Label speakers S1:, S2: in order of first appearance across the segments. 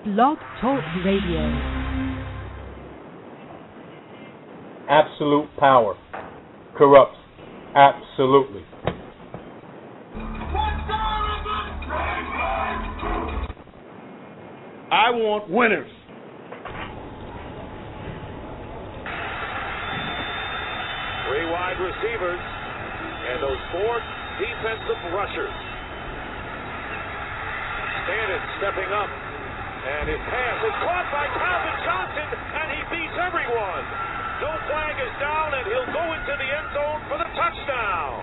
S1: Blog Talk Radio.
S2: Absolute power corrupts absolutely.
S3: I want winners.
S4: Three wide receivers and those four defensive rushers. Stanton stepping up, and his pass is caught by Calvin Johnson, and he beats everyone. No flag is down, and he'll go into the end zone for the touchdown.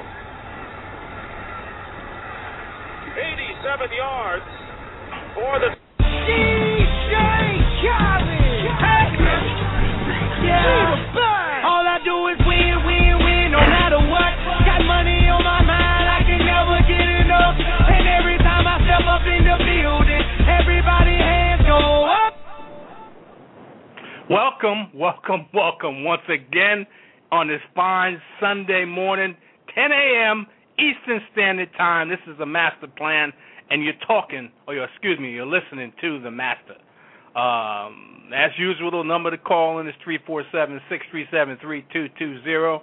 S4: 87 yards for the
S5: DJ Khaled. Yeah. All I do is win, win, win, no matter what. Got money on my mind, I can never get enough. And every time I step up in the building, everybody hands go up.
S6: Welcome once again on this fine Sunday morning, 10 a.m. Eastern Standard Time. This is the Master Plan, and you're listening to the Master. As usual, the number to call in is 347-637-3220.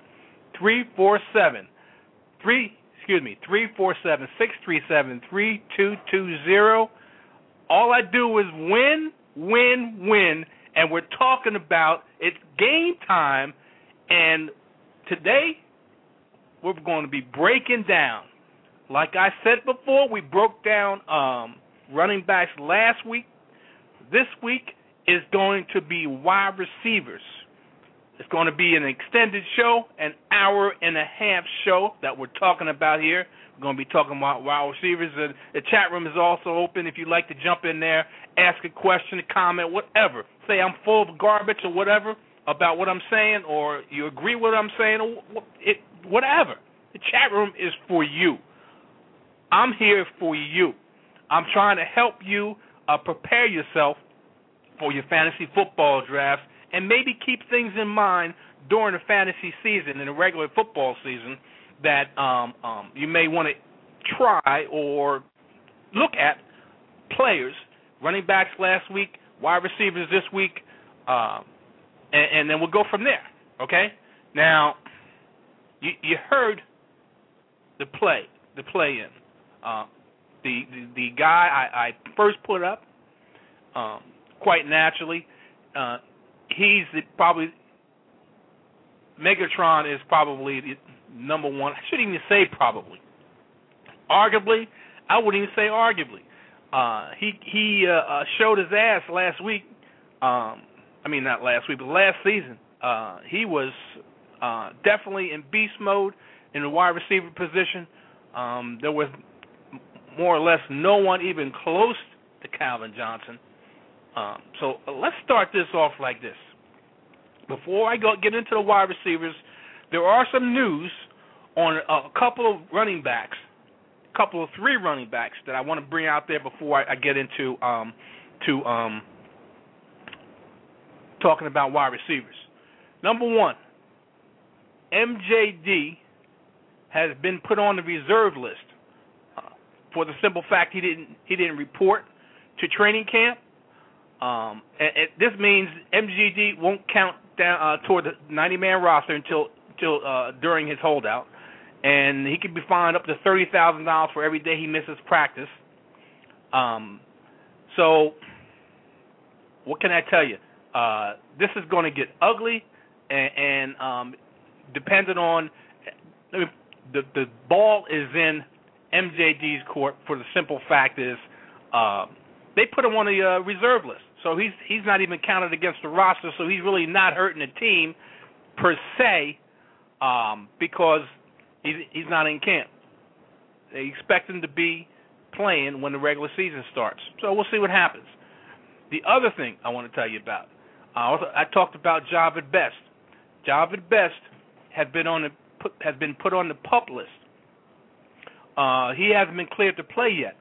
S6: 347-637-3220. All I do is win, and we're talking about it's game time, and today we're going to be breaking down. Like I said before, we broke down running backs last week. This week is going to be wide receivers. It's going to be an extended show, an hour and a half show that we're talking about here. We're going to be talking about wide receivers. And the chat room is also open if you'd like to jump in there, ask a question, a comment, whatever. Say I'm full of garbage or whatever about what I'm saying, or you agree with what I'm saying, or whatever. The chat room is for you. I'm here for you. I'm trying to help you prepare yourself for your fantasy football draft and maybe keep things in mind during the fantasy season and the regular football season that you may want to try or look at players, running backs last week, wide receivers this week, and then we'll go from there, okay? Now, you heard the play-in. The guy I first put up, quite naturally, Megatron is probably the number one. I shouldn't even say probably. Arguably, I wouldn't even say arguably. He showed his ass last week. Not last week, but last season. He was definitely in beast mode in the wide receiver position. There was more or less no one even close to Calvin Johnson. So let's start this off like this. Before I get into the wide receivers, there are some news on a couple of three running backs that I want to bring out there before I get into talking about wide receivers. Number one, MJD has been put on the reserve list for the simple fact he didn't report to training camp. And this means MJD won't count down toward the 90-man roster until during his holdout, and he could be fined up to $30,000 for every day he misses practice. So what can I tell you? This is going to get ugly, and depending on the ball is in MJD's court. For the simple fact is they put him on the reserve list. So he's not even counted against the roster, so he's really not hurting the team per se because he's not in camp. They expect him to be playing when the regular season starts. So we'll see what happens. The other thing I want to tell you about, I talked about Jahvid Best. Jahvid Best has been put on the PUP list. He hasn't been cleared to play yet.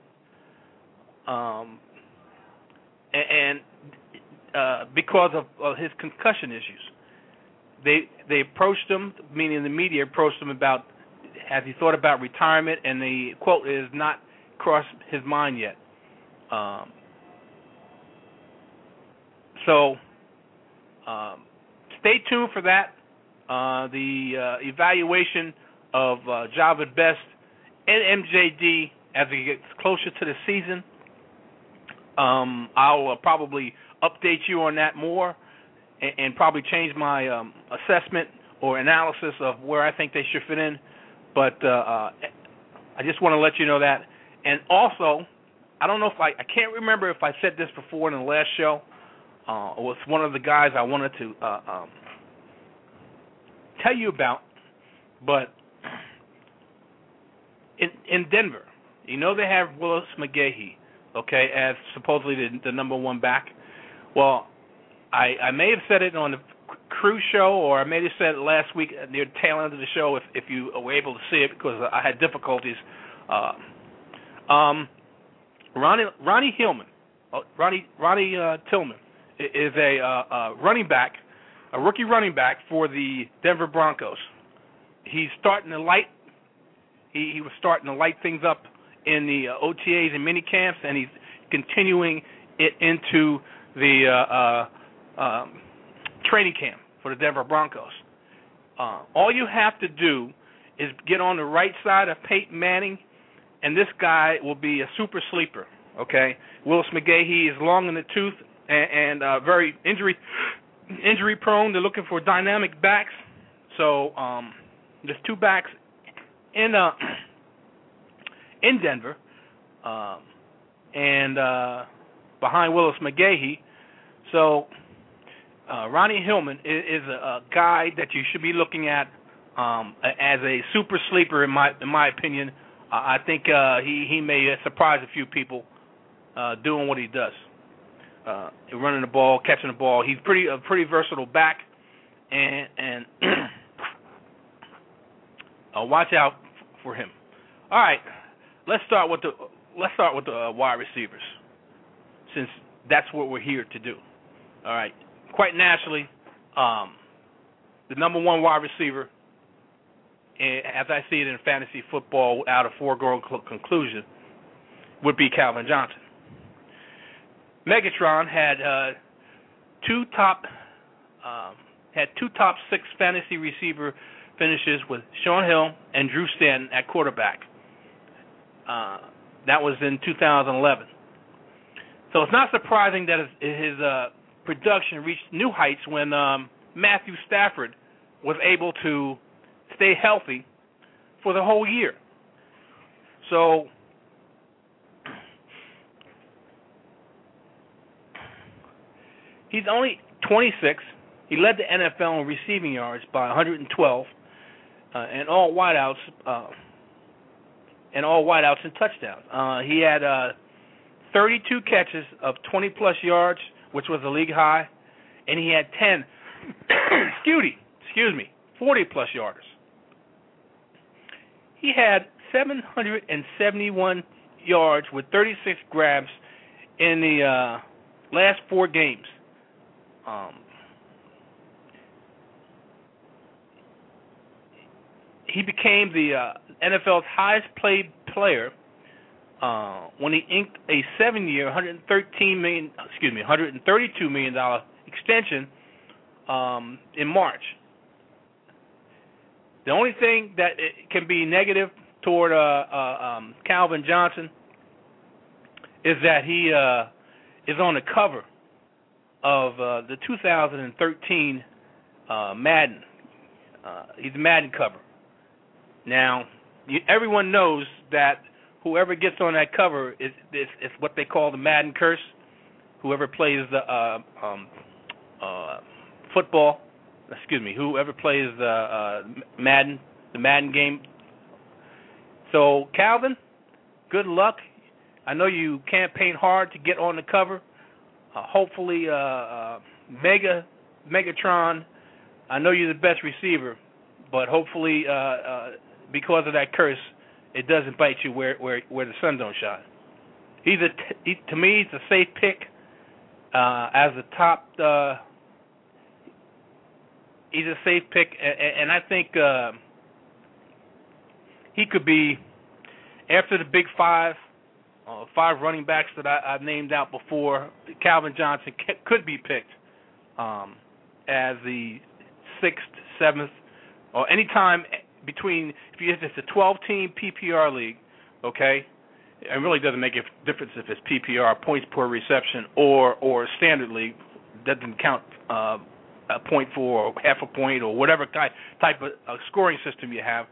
S6: And because of his concussion issues. They approached him, meaning the media approached him about, has he thought about retirement, and the quote is not crossed his mind yet. So stay tuned for that. The evaluation of Javid Best and MJD as it gets closer to the season. I'll probably update you on that more and probably change my assessment or analysis of where I think they should fit in. But I just want to let you know that. And also, I don't know if I can't remember if I said this before in the last show. It was one of the guys I wanted to tell you about. But in Denver, you know they have Willis McGahee, okay, as supposedly the number one back. Well, I may have said it on the Crew show, or I may have said it last week near the tail end of the show if you were able to see it because I had difficulties. Ronnie Hillman, Ronnie Tillman is a running back, a rookie running back for the Denver Broncos. He's starting to light. He was starting to light things up in the OTAs and mini camps, and he's continuing it into the training camp for the Denver Broncos. All you have to do is get on the right side of Peyton Manning, and this guy will be a super sleeper, okay? Willis McGahee is long in the tooth and very injury prone. They're looking for dynamic backs. So there's two backs in Denver, and behind Willis McGahee. So Ronnie Hillman is a guy that you should be looking at as a super sleeper, in my opinion. I think he may surprise a few people doing what he does, running the ball, catching the ball. He's a pretty versatile back, and watch out for him. All right, let's start with the wide receivers, since that's what we're here to do. All right, quite naturally, the number one wide receiver, as I see it in fantasy football, out of foregone conclusion, would be Calvin Johnson. Megatron had two top six fantasy receiver finishes with Sean Hill and Drew Stanton at quarterback. That was in 2011. So it's not surprising that his production reached new heights when Matthew Stafford was able to stay healthy for the whole year. So he's only 26. He led the NFL in receiving yards by 112, and all wideouts and touchdowns. He had 32 catches of 20-plus yards, which was a league high, and he had 10, 40-plus yarders. He had 771 yards with 36 grabs in the last 4 games. He became the NFL's highest paid player when he inked a 7-year, $132 million extension in March. The only thing that can be negative toward Calvin Johnson is that he is on the cover of the 2013 Madden. He's a Madden cover. Now, everyone knows that whoever gets on that cover is what they call the Madden curse. Whoever plays the whoever plays the Madden game. So, Calvin, good luck. I know you campaigned hard to get on the cover. Hopefully, Megatron, I know you're the best receiver, but hopefully, because of that curse, it doesn't bite you where the sun don't shine. To me, he's a safe pick as a top. He's a safe pick, and I think he could be, after the big five running backs that I've named out before, Calvin Johnson could be picked as the 6th, 7th, or any time between, if it's a 12-team PPR league, okay, it really doesn't make a difference if it's PPR, points per reception, or standard league. That doesn't count a point for, or half a point, or whatever type of scoring system you have.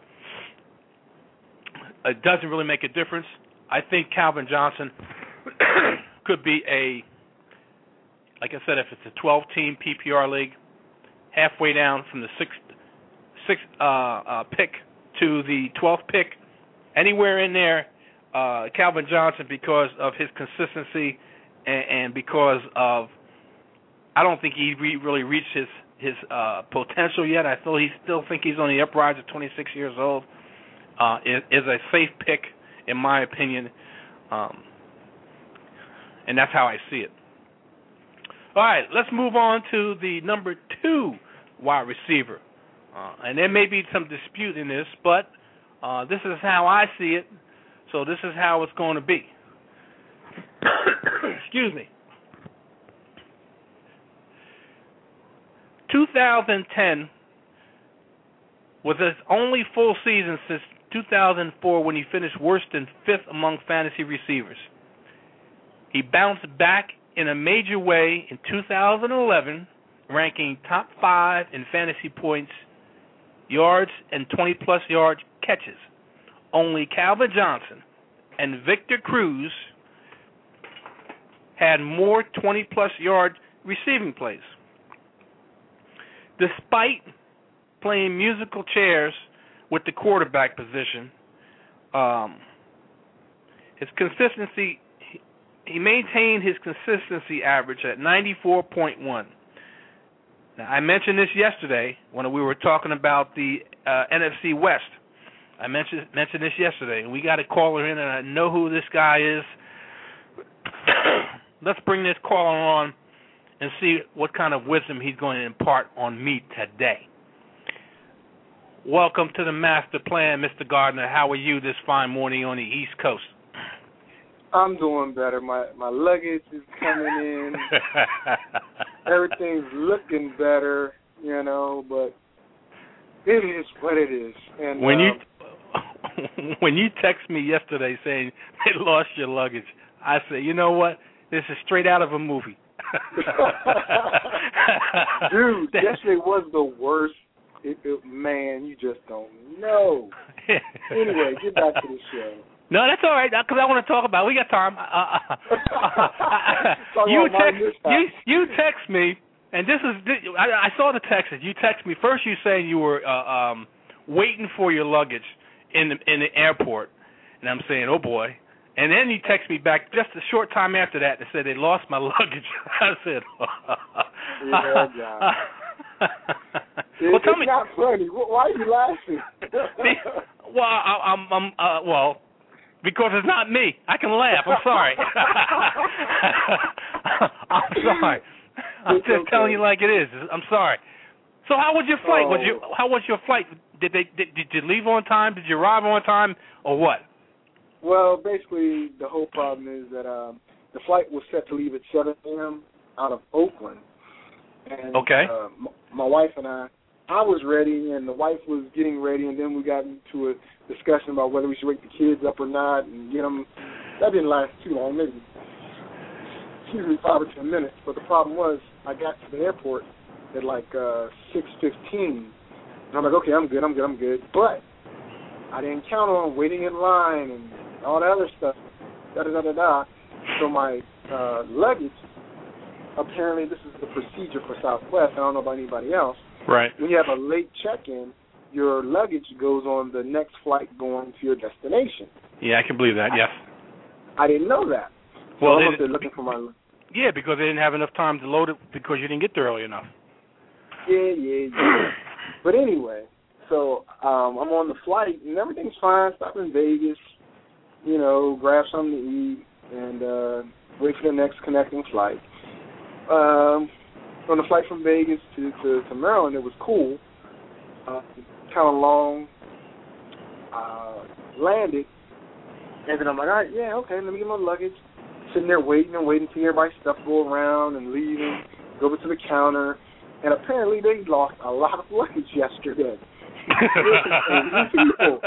S6: It doesn't really make a difference. I think Calvin Johnson could be like I said, if it's a 12-team PPR league, halfway down from the sixth pick to the 12th pick, anywhere in there, Calvin Johnson, because of his consistency and because of, I don't think he really reached his potential yet. I still think he's on the uprise at 26 years old. Is a safe pick, in my opinion, and that's how I see it. All right, let's move on to the number 2 wide receiver. And there may be some dispute in this, but this is how I see it, so this is how it's going to be. Excuse me. 2010 was his only full season since 2004 when he finished worse than 5th among fantasy receivers. He bounced back in a major way in 2011, ranking top 5 in fantasy points, yards, and 20-plus yard catches. Only Calvin Johnson and Victor Cruz had more 20-plus yard receiving plays. Despite playing musical chairs with the quarterback position, his consistency, he maintained his consistency average at 94.1. Now, I mentioned this yesterday when we were talking about the NFC West. I mentioned this yesterday, and we got a caller in, and I know who this guy is. Let's bring this caller on and see what kind of wisdom he's going to impart on me today. Welcome to the Master Plan, Mr. Gardner. How are you this fine morning on the East Coast?
S1: I'm doing better. My luggage is coming in. Everything's looking better, but it is what it is. And
S6: when you text me yesterday saying they lost your luggage, I said, you know what? This is straight out of a movie.
S1: Dude, yesterday was the worst. Man, you just don't know. Anyway, get back to the show.
S6: No, that's all right, because I want to talk about it. We got time. You text me, and I saw the text. You text me. First you saying you were waiting for your luggage in the airport, and I'm saying, oh, boy. And then you text me back just a short time after that and said they lost my luggage. I said,
S1: yeah, John. Well, tell me. It's not funny. Why are you laughing?
S6: Well, because it's not me. I can laugh. I'm sorry. I'm sorry. I'm just telling you like it is. I'm sorry. So how was your flight? How was your flight? Did you leave on time? Did you arrive on time, or what?
S1: Well, basically, the whole problem is that the flight was set to leave at 7 a.m. out of Oakland. And,
S6: okay.
S1: My wife and I was ready, and the wife was getting ready, and then we got into a discussion about whether we should wake the kids up or not and get them. That didn't last too long, maybe 5 or 10 minutes. But the problem was I got to the airport at like 6:15, and I'm like, okay, I'm good. But I didn't count on waiting in line and all that other stuff. So my luggage, apparently this is the procedure for Southwest. I don't know about anybody else.
S6: Right.
S1: When you have a late check-in, your luggage goes on the next flight going to your destination.
S6: Yeah, I can believe that, yes.
S1: I didn't know that. So
S6: well,
S1: I was looking for my...
S6: Yeah, because they didn't have enough time to load it because you didn't get there early enough.
S1: Yeah. But anyway, so I'm on the flight, and everything's fine. Stop in Vegas, grab something to eat, and wait for the next connecting flight. On the flight from Vegas to Maryland, it was cool. Kind of long. Landed, and then I'm like, all right, yeah, okay, let me get my luggage. Sitting there waiting to see everybody's stuff go around and leaving. go over to the counter, and apparently they lost a lot of luggage yesterday. People.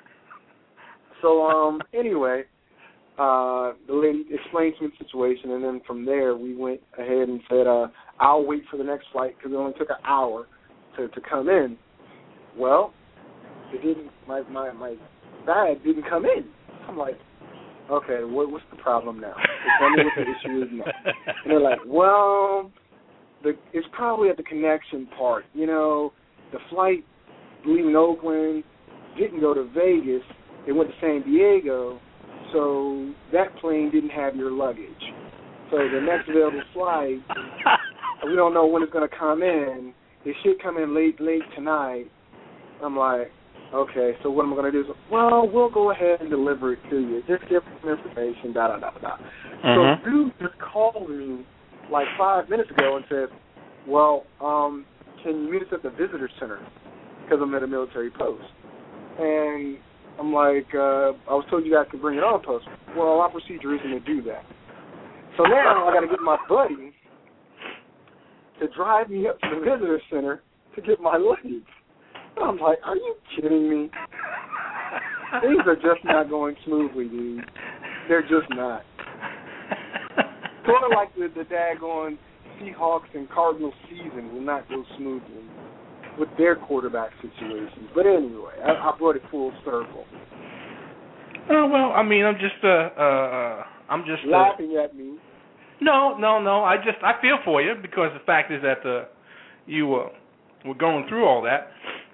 S1: So, anyway, the lady explained to me the situation, and then from there we went ahead and said, I'll wait for the next flight because it only took an hour to come in. Well, it didn't. My bag didn't come in. I'm like, okay, what's the problem now? Tell me what the issue is now. And they're like, well, it's probably at the connection part. You know, the flight leaving Oakland didn't go to Vegas. It went to San Diego, so that plane didn't have your luggage. So the next available flight, we don't know when it's going to come in. It should come in late tonight. I'm like, okay, so what am I going to do? Well, we'll go ahead and deliver it to you. Just give us some information, So dude just called me like 5 minutes ago and said, well, can you meet us at the visitor center? Because I'm at a military post. And I'm like, I was told you guys could bring it on post. Well, our procedure isn't to do that. So now I got to get my buddy to drive me up to the visitor center to get my luggage. I'm like, are you kidding me? Things are just not going smoothly, dude. They're just not. Sort of like the daggone Seahawks and Cardinals season will not go smoothly with their quarterback situations. But anyway, I brought it full circle.
S6: Oh, well, I mean, I'm just
S1: laughing at me.
S6: No. I feel for you because the fact is that you were going through all that.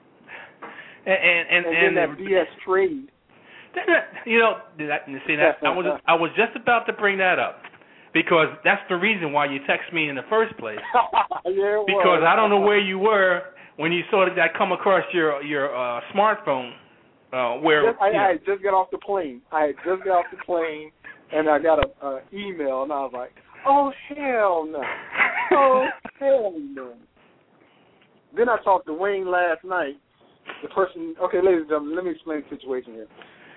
S6: And
S1: then that BS trade.
S6: You know, see that I was just about to bring that up because that's the reason why you text me in the first place.
S1: Yeah,
S6: because I don't know where you were when you saw that come across your smartphone.
S1: I had just got off the plane. And I got an email, and I was like, oh, hell no. Oh, hell no. Then I talked to Wayne last night. The person, okay, ladies and gentlemen, let me explain the situation here.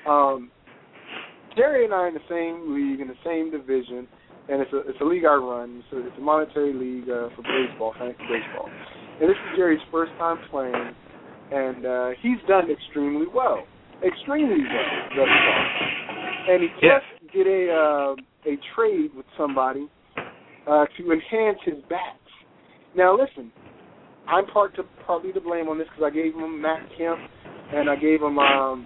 S1: Jerry and I are in the same league, in the same division, and it's a league I run. So it's a monetary league for baseball, fantasy baseball. And this is Jerry's first time playing, and he's done extremely well thus far. And he just did a trade with somebody to enhance his bats. Now, listen. I'm partly to blame on this because I gave him Matt Kemp and I gave him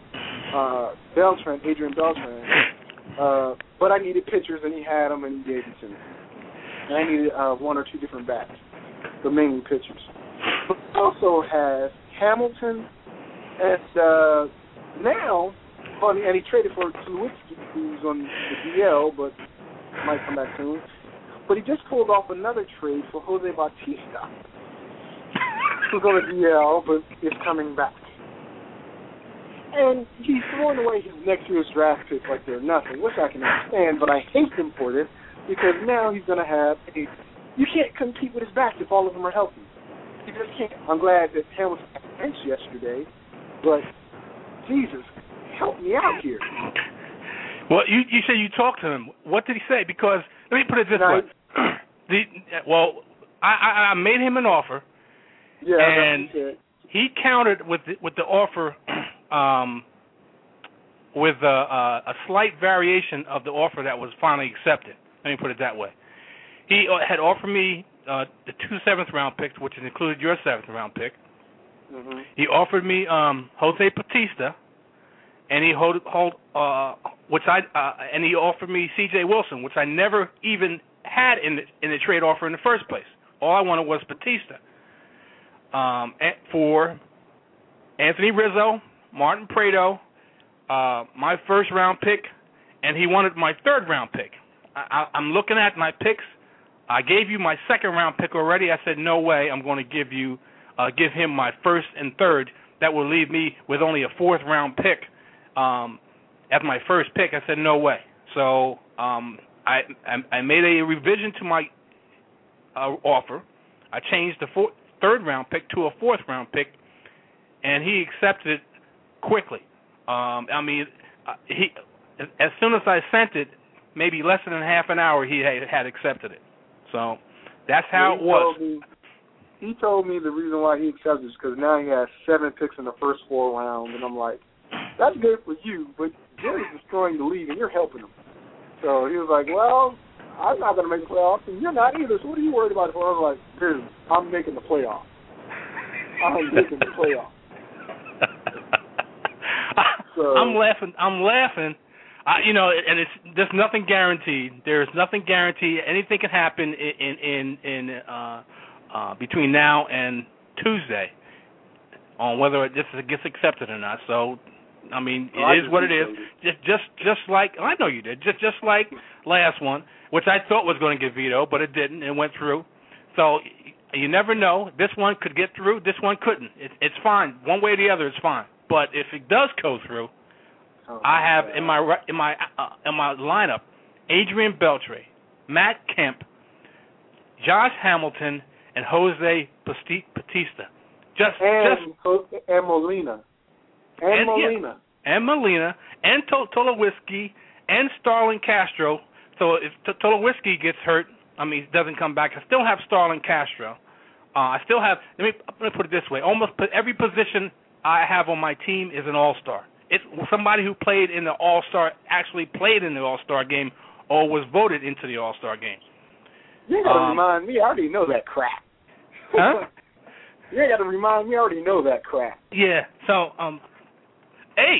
S1: Adrian Beltran. But I needed pitchers and he had them and he gave them to me. And I needed one or two different bats, but mainly pitchers. But he also has Hamilton and now, and he traded for Tulowitzki, who's on the DL, but might come back soon. But he just pulled off another trade for Jose Bautista. Who's on the DL, but is coming back. And he's throwing away his next year's draft picks like they're nothing, which I can understand, but I hate him for this because now he's going to have you can't compete with his backs if all of them are healthy. You just can't. I'm glad that Hamilton got benched yesterday, but Jesus, help me out here.
S6: Well, you said you talked to him. What did he say? Because, let me put it this way. I made him an offer.
S1: Yeah,
S6: and he countered with the offer with a slight variation of the offer that was finally accepted. Let me put it that way. He had offered me the 2 7th-round picks, which included your 7th-round pick.
S1: Mm-hmm.
S6: He offered me Jose Bautista, and he and he offered me C.J. Wilson, which I never even had in the trade offer in the first place. All I wanted was Bautista. For Anthony Rizzo, Martin Prado, my first-round pick, and he wanted my 3rd-round pick. I'm looking at my picks. I gave you my 2nd-round pick already. I said, no way, I'm going to give him my 1st and 3rd. That will leave me with only a 4th-round pick as my first pick. I said, no way. So I made a revision to my offer. I changed the 3rd-round pick to a 4th-round pick, and he accepted it quickly. He as soon as I sent it, maybe less than half an hour, he had accepted it. So That's how it was.
S1: He told me the reason why he accepted is because now he has 7 picks in the first 4 rounds, and I'm like, that's good for you, but Jerry's destroying the league, and you're helping him. So he was like, well, I'm not going to make the playoffs, and you're not either, so what are you worried about? I was like, dude, I'm making the playoffs. I'm making the playoffs. So, I'm
S6: laughing. And there's nothing guaranteed. There's nothing guaranteed. Anything can happen in between now and Tuesday on whether this gets accepted or not. So, I mean, it is what it is. Just like I know you did. Just like last one, which I thought was going to get vetoed, but it didn't. It went through. So you never know. This one could get through. This one couldn't. It's fine. One way or the other, it's fine. But if it does go through, I have in my lineup Adrian Beltre, Matt Kemp, Josh Hamilton, and Jose Bautista. And
S1: Molina.
S6: And Molina, and Tulowitzki, and Starlin Castro. So if Tulowitzki gets hurt, doesn't come back, I still have Starlin Castro. I still have, let me put it this way, almost every position I have on my team is an all-star. It's somebody who played in the all-star, actually played in the all-star game, or was voted into the all-star game.
S1: You ain't got to remind me. I already know that crap.
S6: Huh?
S1: You ain't got to remind me. I already know that crap.
S6: Yeah. So, hey,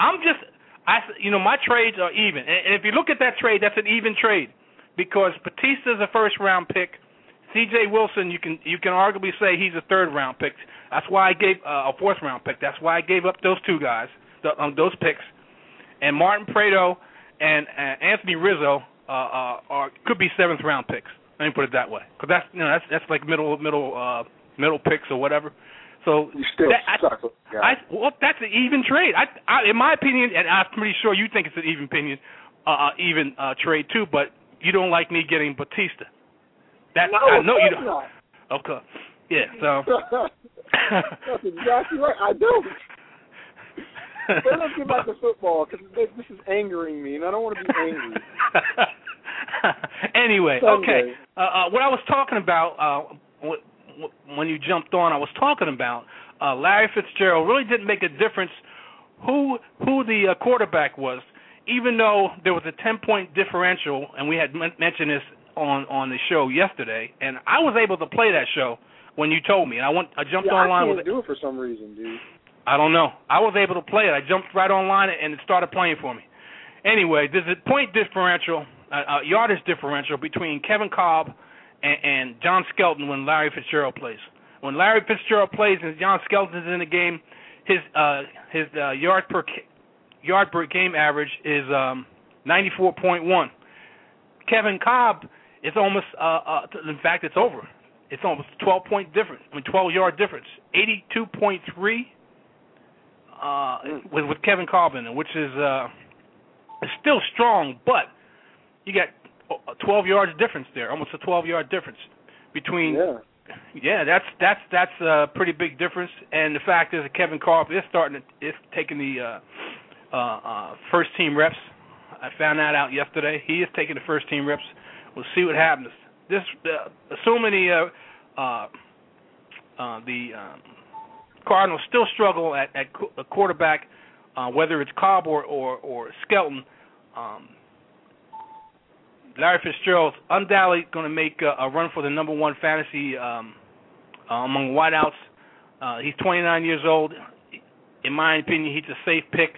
S6: my trades are even. And if you look at that trade, that's an even trade because Bautista's a first-round pick. C.J. Wilson, you can arguably say he's a third-round pick. That's why I gave a fourth-round pick. That's why I gave up those two guys, those picks. And Martin Prado and Anthony Rizzo could be seventh-round picks. Let me put it that way, because that's like middle picks or whatever. So
S1: you still suck.
S6: That's an even trade. I, in my opinion, and I'm pretty sure you think it's an even opinion, trade too. But you don't like me getting Bautista. I know you don't.
S1: Not.
S6: Okay. Yeah. So.
S1: That's exactly right. I don't. But let's get back to football because this is angering me, and I don't want to be angry.
S6: Anyway, okay. What I was talking about when you jumped on, I was talking about Larry Fitzgerald really didn't make a difference who the quarterback was, even though there was a 10-point differential, and we had mentioned this on the show yesterday, and I was able to play that show when you told me. And I jumped online with it.
S1: I can't do it for some reason, dude.
S6: I don't know. I was able to play it. I jumped right online and it started playing for me. Anyway, there's a point differential, yardage differential between Kevin Kolb and John Skelton when Larry Fitzgerald plays. When Larry Fitzgerald plays and John Skelton's in the game, his yard per game average is 94.1. Kevin Kolb is almost, in fact, it's over. It's almost 12-point difference. 12-yard difference. 82.3 with Kevin Kolb in it, which is still strong, but you got a 12 yards difference there, almost a 12-yard difference between. Yeah, that's a pretty big difference. And the fact is that Kevin Kolb is taking the first team reps. I found that out yesterday. He is taking the first team reps. We'll see what happens. Assuming the Cardinals still struggle at quarterback, whether it's Kolb or Skelton. Larry Fitzgerald's undoubtedly going to make a run for the number one fantasy among wideouts. He's 29 years old. In my opinion, he's a safe pick.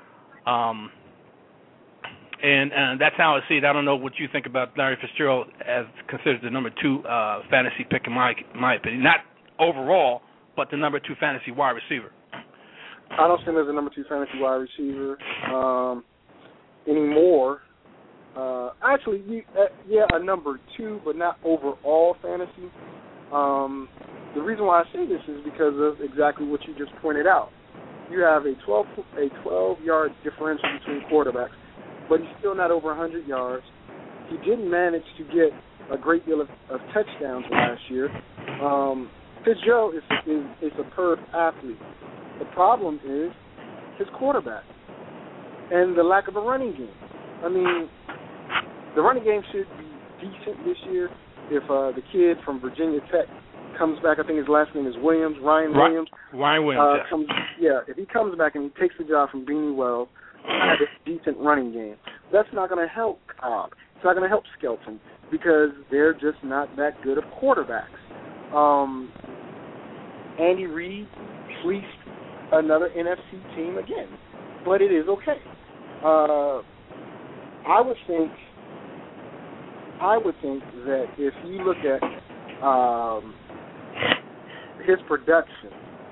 S6: And that's how I see it. I don't know what you think about Larry Fitzgerald as considered the number 2 fantasy pick in my opinion. Not overall, but the number 2 fantasy wide receiver.
S1: I don't see him as a number 2 fantasy wide receiver anymore. Actually, a number 2, but not overall fantasy. The reason why I say this is because of exactly what you just pointed out. You have a 12-yard differential between quarterbacks, but he's still not over 100 yards. He didn't manage to get a great deal of touchdowns last year. Fitzgerald is a superb athlete. The problem is his quarterback and the lack of a running game. I mean, the running game should be decent this year. if the kid from Virginia Tech comes back, I think his last name is Williams, Ryan Williams.
S6: Ryan Williams.
S1: If he comes back and he takes the job from Beanie Wells, had a decent running game. That's not going to help Cobb. It's not going to help Skelton because they're just not that good of quarterbacks. Andy Reid fleeced another NFC team again, but it is okay. I would think that if you look at his production,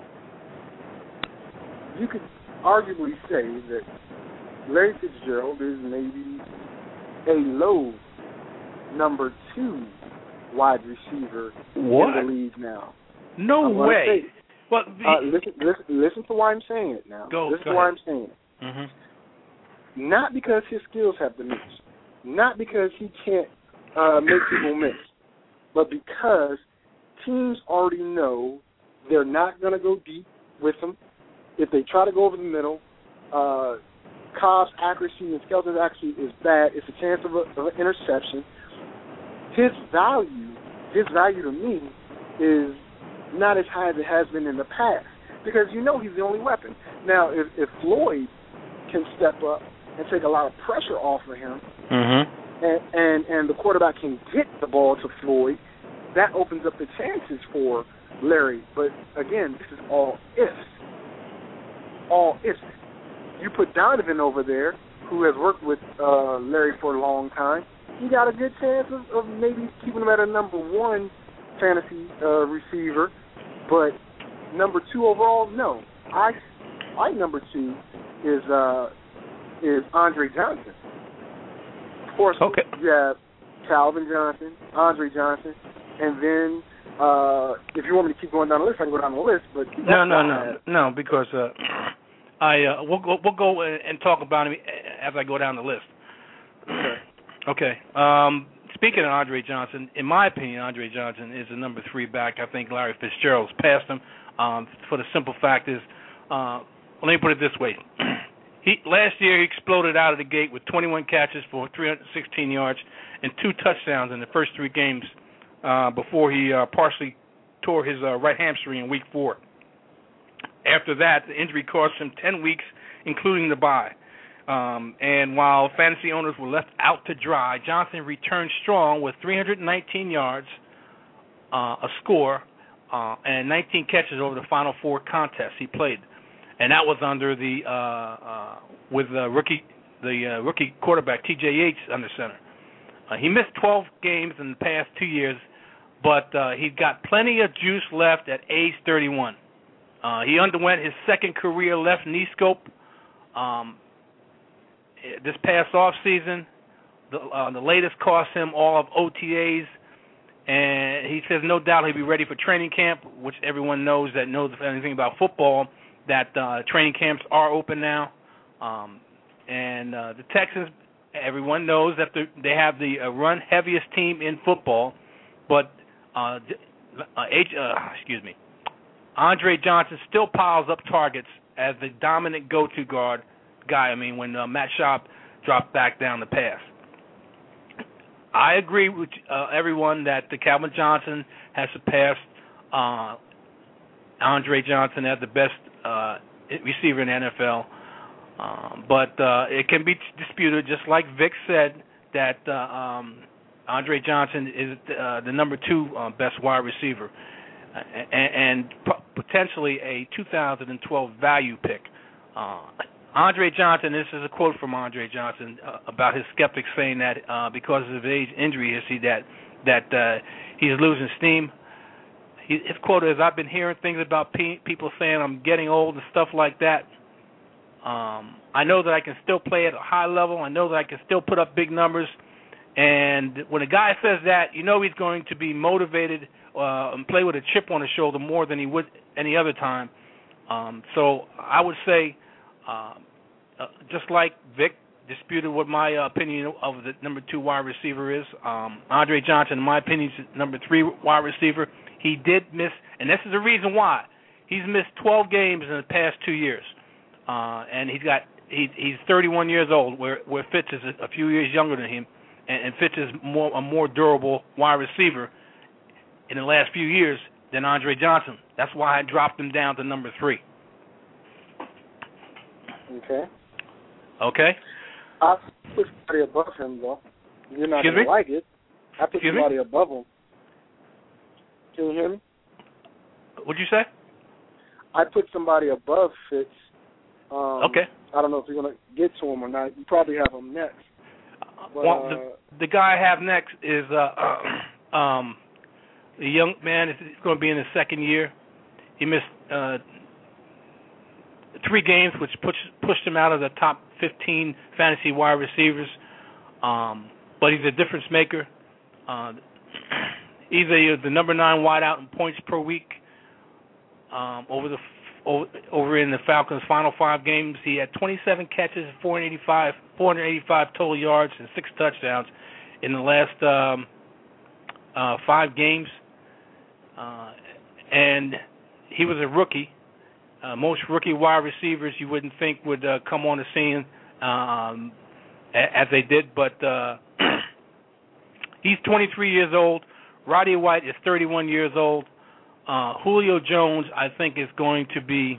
S1: you could arguably say that Larry Fitzgerald is maybe a low number 2 wide receiver in the league now.
S6: No way.
S1: Listen to why I'm saying it now. Listen to why I'm saying it.
S6: Mm-hmm.
S1: Not because his skills have diminished, not because he can't make people miss, but because teams already know they're not going to go deep with him. If they try to go over the middle, Cobb's accuracy and Skelton's accuracy is bad. It's a chance of an interception. His value to me is not as high as it has been in the past because you know he's the only weapon. Now, if Floyd can step up and take a lot of pressure off of him, and the quarterback can get the ball to Floyd, that opens up the chances for Larry. But again, this is all ifs. All ifs. You put Donovan over there, who has worked with Larry for a long time, you got a good chance of maybe keeping him at a number 1 fantasy receiver, but number 2 overall, no. My number 2 is Andre Johnson. Of course, you have Calvin Johnson, Andre Johnson, and then if you want me to keep going down the list, I can go down the list. But
S6: no, because we'll go and talk about him as I go down the list. Okay. Speaking of Andre Johnson, in my opinion, Andre Johnson is the number 3 back. I think Larry Fitzgerald's passed him. For the simple fact is, let me put it this way. Last year, he exploded out of the gate with 21 catches for 316 yards and 2 touchdowns in the first 3 games before he partially tore his right hamstring in week 4. After that, the injury cost him 10 weeks, including the bye. And while fantasy owners were left out to dry, Johnson returned strong with 319 yards, a score, and 19 catches over the final 4 contests he played. And that was under the rookie quarterback T.J. Yates under center. He missed 12 games in the past 2 years, but he's got plenty of juice left at age 31. He underwent his second career left knee scope this past off season. The latest cost him all of OTAs, and he says no doubt he'll be ready for training camp, which everyone knows anything about football, that training camps are open now. And the Texans, everyone knows that they have the run heaviest team in football, but Andre Johnson still piles up targets as the dominant go-to guy. I mean, when Matt Schaub dropped back down the pass. I agree with everyone that the Calvin Johnson has surpassed Andre Johnson as the best receiver in the NFL. But it can be disputed, just like Vic said, that Andre Johnson is the number 2 best wide receiver and potentially a 2012 value pick. Andre Johnson, this is a quote from Andre Johnson about his skeptics saying that because of his age injury history that he's losing steam. His quote is, "I've been hearing things about people saying I'm getting old and stuff like that. I know that I can still play at a high level. I know that I can still put up big numbers. And when a guy says that, you know he's going to be motivated and play with a chip on his shoulder more than he would any other time. So I would say, just like Vic disputed what my opinion of the number 2 wide receiver is, Andre Johnson, in my opinion, is number 3 wide receiver. He did miss, and this is the reason why. He's missed 12 games in the past 2 years. And he's 31 years old, where Fitz is a few years younger than him. and Fitz is a more durable wide receiver in the last few years than Andre Johnson. That's why I dropped him down to number 3.
S1: Okay.
S6: Okay.
S1: I put somebody above him, though. You're not going to like it. I put somebody above him. Can you hear me?
S6: What'd you say?
S1: I put somebody above Fitz.
S6: Okay.
S1: I don't know if you're going to get to him or not. You probably have him next. But,
S6: the guy I have next is a young man. He's going to be in his second year. He missed 3 games, which pushed him out of the top 15 fantasy wide receivers. But he's a difference maker. He's the number 9 wideout in points per week. Over in the Falcons' final 5 games, he had 27 catches, 485 total yards, and 6 touchdowns in the last 5 games. And he was a rookie. Most rookie wide receivers you wouldn't think would come on the scene as they did, but he's 23 years old. Roddy White is 31 years old. Julio Jones, I think, is going to be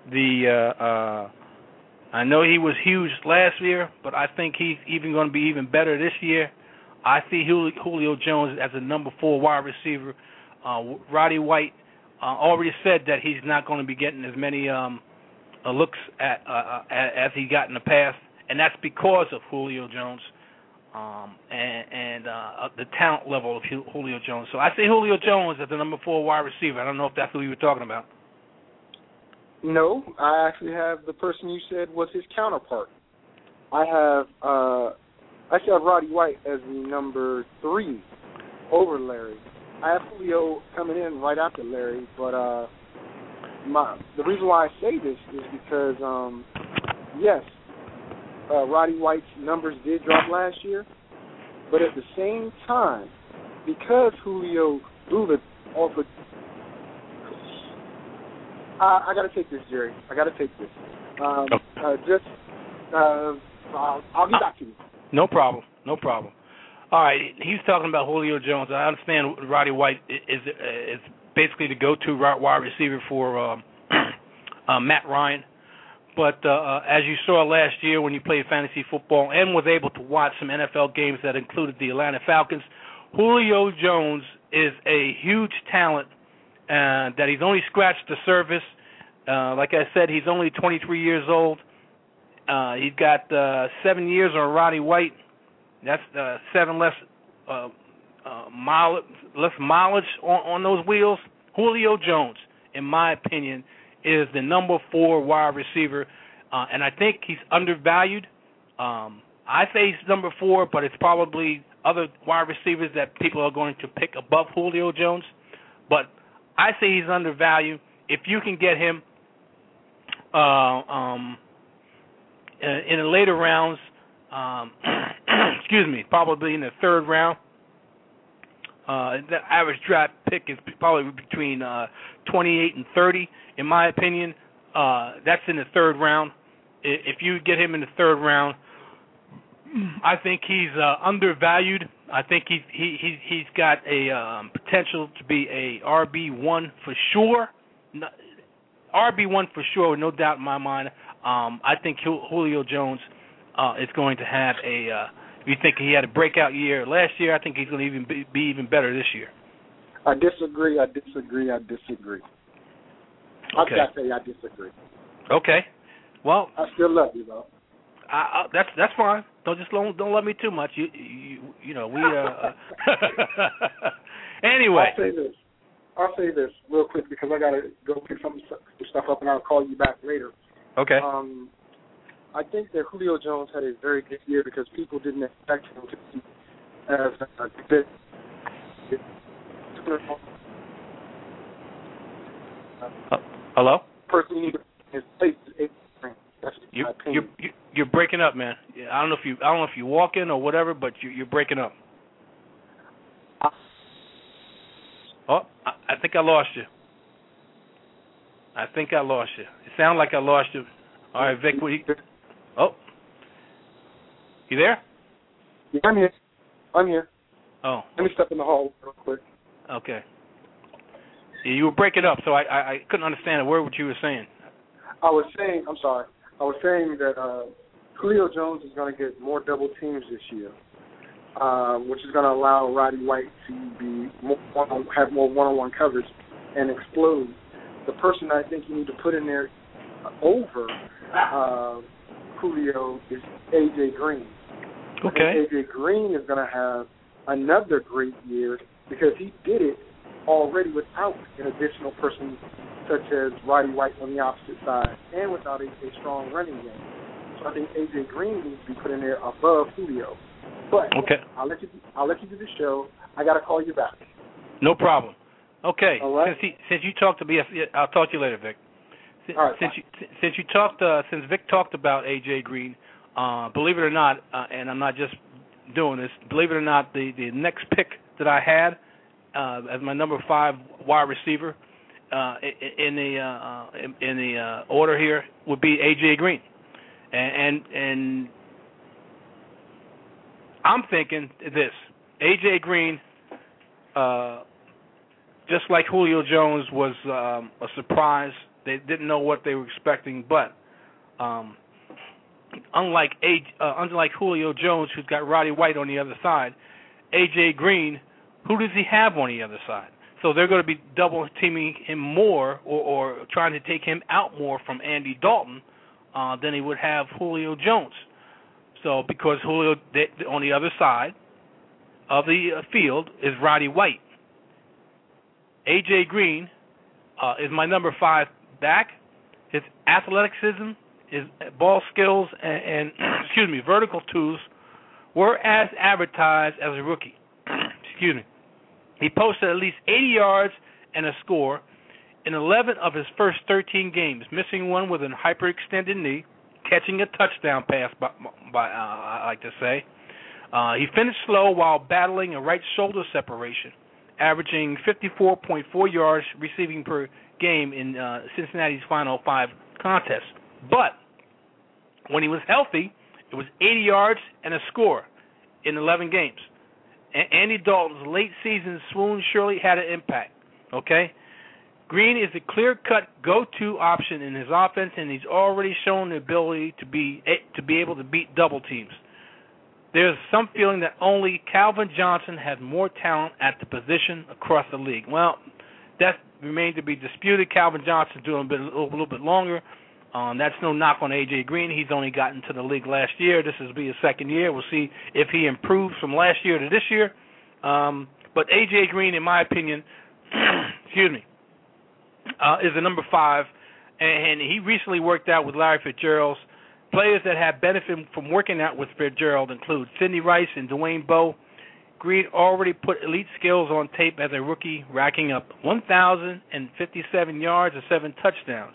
S6: I know he was huge last year, but I think he's even going to be even better this year. I see Julio Jones as a number 4 wide receiver. Roddy White already said that he's not going to be getting as many looks as he got in the past, and that's because of Julio Jones and the talent level of Julio Jones. So I say Julio Jones as the number 4 wide receiver. I don't know if that's who you were talking about.
S1: No, I actually have the person you said was his counterpart. I have Roddy White as the number 3 over Larry. I have Julio coming in right after Larry, but the reason why I say this is because, yes, Roddy White's numbers did drop last year, but at the same time, because Julio blew the offer, I got to take this, Jerry. I got to take this. I'll get back to you.
S6: No problem. All right, he's talking about Julio Jones. I understand Roddy White is basically the go-to wide receiver for Matt Ryan. But as you saw last year when you played fantasy football and was able to watch some NFL games that included the Atlanta Falcons, Julio Jones is a huge talent that he's only scratched the surface. Like I said, he's only 23 years old. He's got 7 years on Roddy White. That's 7 less mileage on those wheels. Julio Jones, in my opinion, is the number 4 wide receiver, and I think he's undervalued. I say he's number 4, but it's probably other wide receivers that people are going to pick above Julio Jones. But I say he's undervalued. If you can get him in the later rounds, probably in the 3rd round. The average draft pick is probably between 28 and 30, in my opinion. That's in the 3rd round. If you get him in the 3rd round, I think he's undervalued. I think he's got a potential to be a RB1 for sure. RB1 for sure, no doubt in my mind. I think Julio Jones is going to have if you think he had a breakout year last year, I think he's going to be even better this year.
S1: I disagree.
S6: Okay.
S1: I've got to say I disagree.
S6: Okay. Well,
S1: I still love you, though.
S6: That's fine. Don't love me too much. You know we. Anyway.
S1: I'll say this real quick because I got to go pick some stuff up and I'll call you back later.
S6: Okay.
S1: I think that Julio Jones had a very good year because people didn't expect him to be as good.
S6: Hello?
S1: Person you need his place is
S6: you're breaking up, man. I don't know if you're walking or whatever, but you're breaking up. Oh, I think I lost you. It sounded like I lost you. All right, Vic, you there?
S1: Yeah, I'm here. I'm here.
S6: Oh.
S1: Let me step in the hall real quick.
S6: Okay. Yeah, you were breaking up, so I couldn't understand a word what you were saying.
S1: I was saying that Julio Jones is going to get more double teams this year, which is going to allow Roddy White to have more one-on-one coverage and explode. The person I think you need to put in there over Julio is A.J. Green.
S6: Okay.
S1: A.J. Green is going to have another great year because he did it already without an additional person such as Roddy White on the opposite side and without a strong running game. So I think A.J. Green needs to be put in there above Julio. But
S6: okay.
S1: I'll let you do the show. I got to call you back.
S6: No problem. Okay.
S1: All right.
S6: Since you talked to me, I'll talk to you later, Vic.
S1: All right,
S6: Since Vic talked about A.J. Green, believe it or not, and I'm not just doing this, believe it or not, the next pick that I had as my number 5 wide receiver in the order here would be A.J. Green, and I'm thinking this: A.J. Green, just like Julio Jones, was a surprise. They didn't know what they were expecting, but unlike Julio Jones, who's got Roddy White on the other side, A.J. Green, who does he have on the other side? So they're going to be double teaming him more or trying to take him out more from Andy Dalton than he would have Julio Jones. So because Julio, on the other side of the field is Roddy White. A.J. Green is my number 5 back. His athleticism, his ball skills, and vertical tools were as advertised as a rookie. Excuse me. He posted at least 80 yards and a score in 11 of his first 13 games, missing one with a hyperextended knee, catching a touchdown pass, I like to say. He finished slow while battling a right shoulder separation, averaging 54.4 yards receiving per game in Cincinnati's final 5 contests. But when he was healthy, it was 80 yards and a score in 11 games. Andy Dalton's late season swoon surely had an impact, okay? Green is a clear-cut go-to option in his offense, and he's already shown the ability to be able to beat double teams. There's some feeling that only Calvin Johnson has more talent at the position across the league. Well, that remains to be disputed. Calvin Johnson's doing a little bit longer. That's no knock on A.J. Green. He's only gotten to the league last year. This will be his second year. We'll see if he improves from last year to this year. But A.J. Green, in my opinion, is the number 5, and he recently worked out with Larry Fitzgerald. Players that have benefited from working out with Fitzgerald include Sidney Rice and Dwayne Bowe. Green already put elite skills on tape as a rookie, racking up 1,057 yards and 7 touchdowns.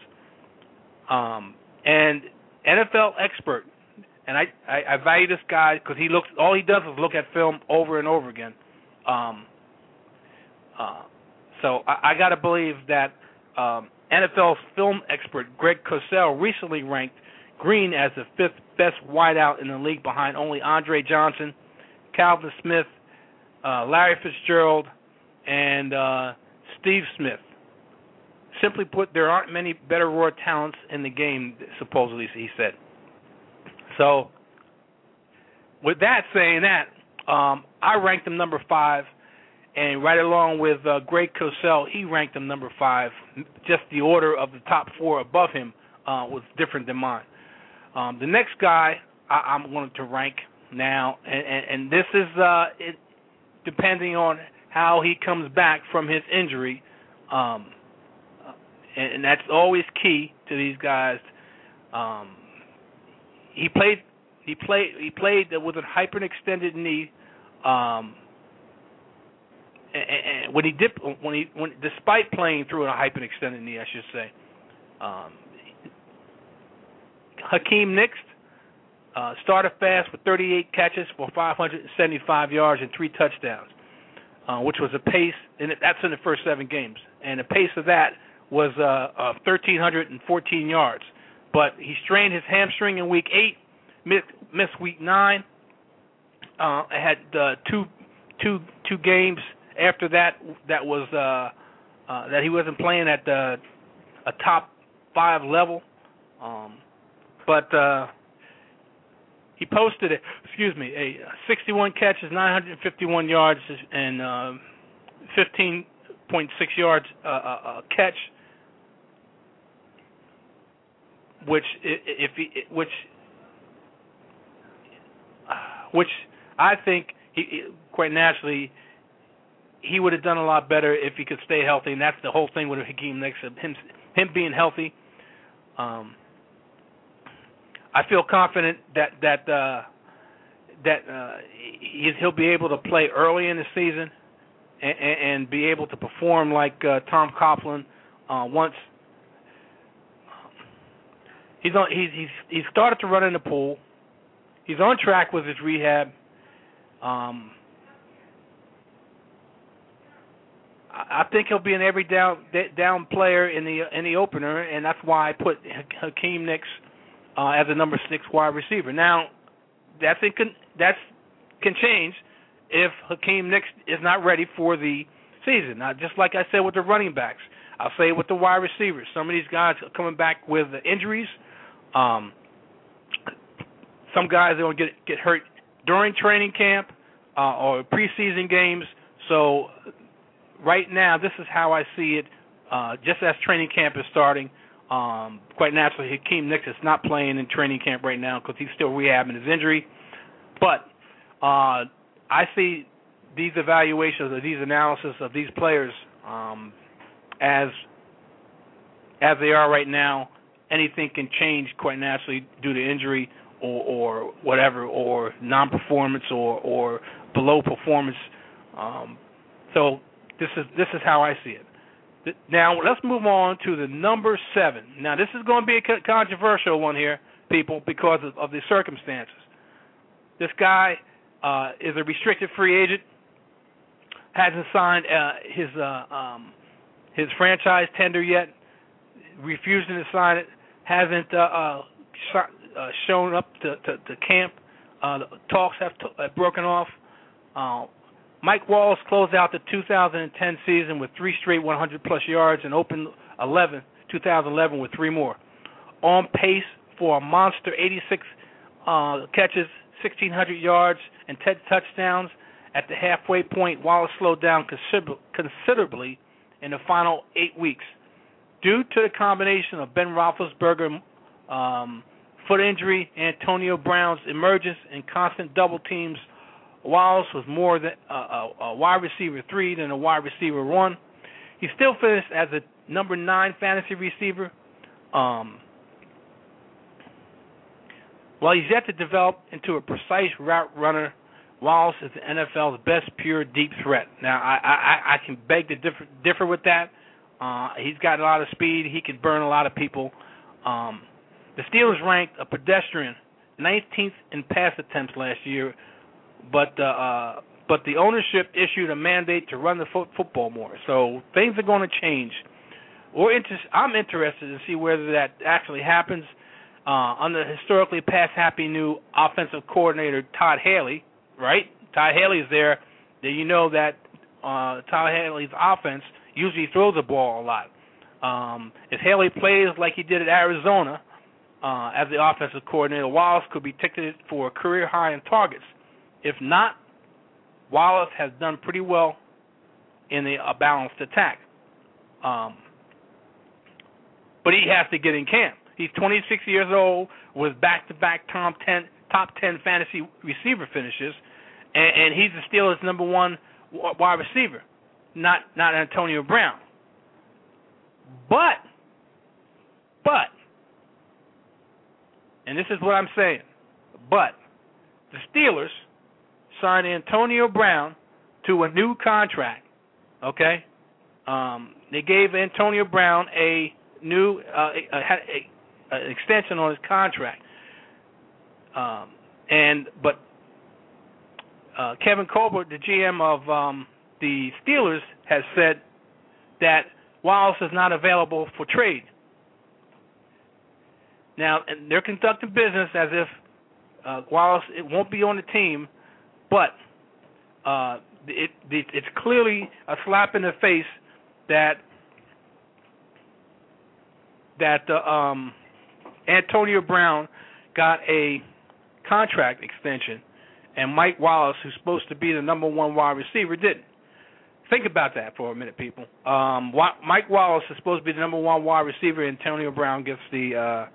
S6: And NFL expert, and I value this guy because all he does is look at film over and over again. So I got to believe that NFL's film expert Greg Cosell recently ranked Green as the 5th best wideout in the league behind only Andre Johnson, Calvin Smith, Larry Fitzgerald, and Steve Smith. Simply put, there aren't many better raw talents in the game, supposedly, he said. So, with that saying that, I ranked him number 5, and right along with Greg Cosell, he ranked him number 5. Just the order of the top 4 above him was different than mine. The next guy I'm going to rank now, and this is depending on how he comes back from his injury. And that's always key to these guys. He played with a hyperextended knee. And despite playing through a hyperextended knee, I should say. Hakeem Nicks started fast with 38 catches for 575 yards and 3 touchdowns, which was a pace, and that's in the first 7 games. And the pace of that was 1,314 yards. But he strained his hamstring in week 8, missed week 9. had two games after that was that he wasn't playing at a top 5 level, but he posted a 61 catches, 951 yards, and 15.6 yards catch, which I think quite naturally he would have done a lot better if he could stay healthy, and that's the whole thing with Hakeem Nicks, him being healthy. I feel confident that he'll be able to play early in the season and be able to perform like Tom Coughlin once he's started to run in the pool. He's on track with his rehab. I think he'll be an every down player in the opener, and that's why I put Hakeem Nicks as a number 6 wide receiver. Now, that can change if Hakeem Nicks is not ready for the season. Now, just like I said with the running backs, I'll say with the wide receivers. Some of these guys are coming back with injuries. Some guys are going to get hurt during training camp or preseason games. So right now, this is how I see it. Just as training camp is starting, quite naturally, Hakeem Nicks is not playing in training camp right now because he's still rehabbing his injury. But I see these evaluations or these analysis of these players as they are right now. Anything can change quite naturally due to injury or whatever, or non-performance or below performance. So this is how I see it. Now, let's move on to the number 7. Now, this is going to be a controversial one here, people, because of the circumstances. This guy is a restricted free agent, hasn't signed his franchise tender yet, refusing to sign it, hasn't shown up to camp. The talks have broken off. Mike Wallace closed out the 2010 season with 3 straight 100-plus yards and opened 2011 with 3 more. On pace for a monster 86 catches, 1,600 yards, and 10 touchdowns. At the halfway point, Wallace slowed down considerably in the final 8 weeks. Due to the combination of Ben Roethlisberger foot injury, Antonio Brown's emergence, and constant double teams, Wallace was more than a wide receiver 3 than a wide receiver 1. He still finished as a number 9 fantasy receiver. While he's yet to develop into a precise route runner, Wallace is the NFL's best pure deep threat. Now, I can beg to differ with that. He's got a lot of speed. He can burn a lot of people. The Steelers ranked a pedestrian 19th in pass attempts last year, but the ownership issued a mandate to run the football more. So things are going to change. I'm interested to see whether that actually happens under historically pass-happy new offensive coordinator Todd Haley, right? Todd Haley's there. Then you know that Todd Haley's offense usually throws the ball a lot. If Haley plays like he did at Arizona as the offensive coordinator, Wallace could be ticketed for a career high in targets. If not, Wallace has done pretty well in a balanced attack. But he has to get in camp. He's 26 years old with back-to-back top 10 fantasy receiver finishes, and he's the Steelers' number 1 wide receiver, not Antonio Brown. But, and this is what I'm saying, but the Steelers signed Antonio Brown to a new contract, okay? They gave Antonio Brown a new an extension on his contract. But Kevin Colbert, the GM of the Steelers, has said that Wallace is not available for trade. Now, and they're conducting business as if Wallace won't be on the team but it's clearly a slap in the face that Antonio Brown got a contract extension, and Mike Wallace, who's supposed to be the number one wide receiver, didn't. Think about that for a minute, people. Mike Wallace is supposed to be the number one wide receiver, and Antonio Brown gets the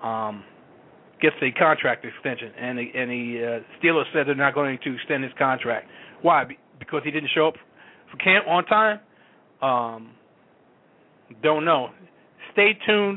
S6: contract extension, and the Steelers said they're not going to extend his contract. Why? Because he didn't show up for camp on time? Don't know. Stay tuned.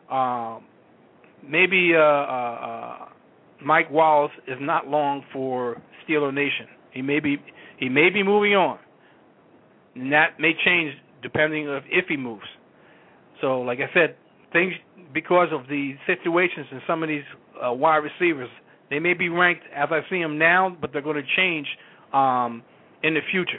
S6: Maybe Mike Wallace is not long for Steeler Nation. He may be moving on. And that may change depending on if he moves. So, like I said, things because of the situations in some of these wide receivers, they may be ranked as I see them now, but they're going to change in the future.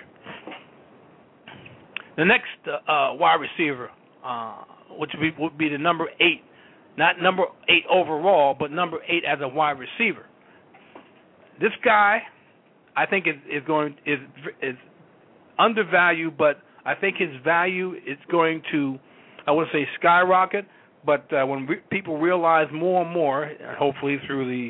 S6: The next wide receiver, which would be the number 8, not number 8 overall, but number 8 as a wide receiver. This guy, I think, is undervalued, but I think his value is going to, I wouldn't say skyrocket, but when people realize more and more, hopefully through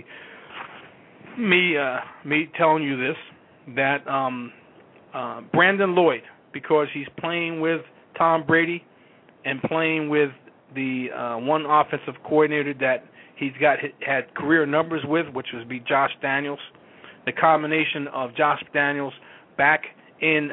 S6: me telling you this, that Brandon Lloyd, because he's playing with Tom Brady and playing with the one offensive coordinator that he's had career numbers with, which would be Josh Daniels. The combination of Josh Daniels back in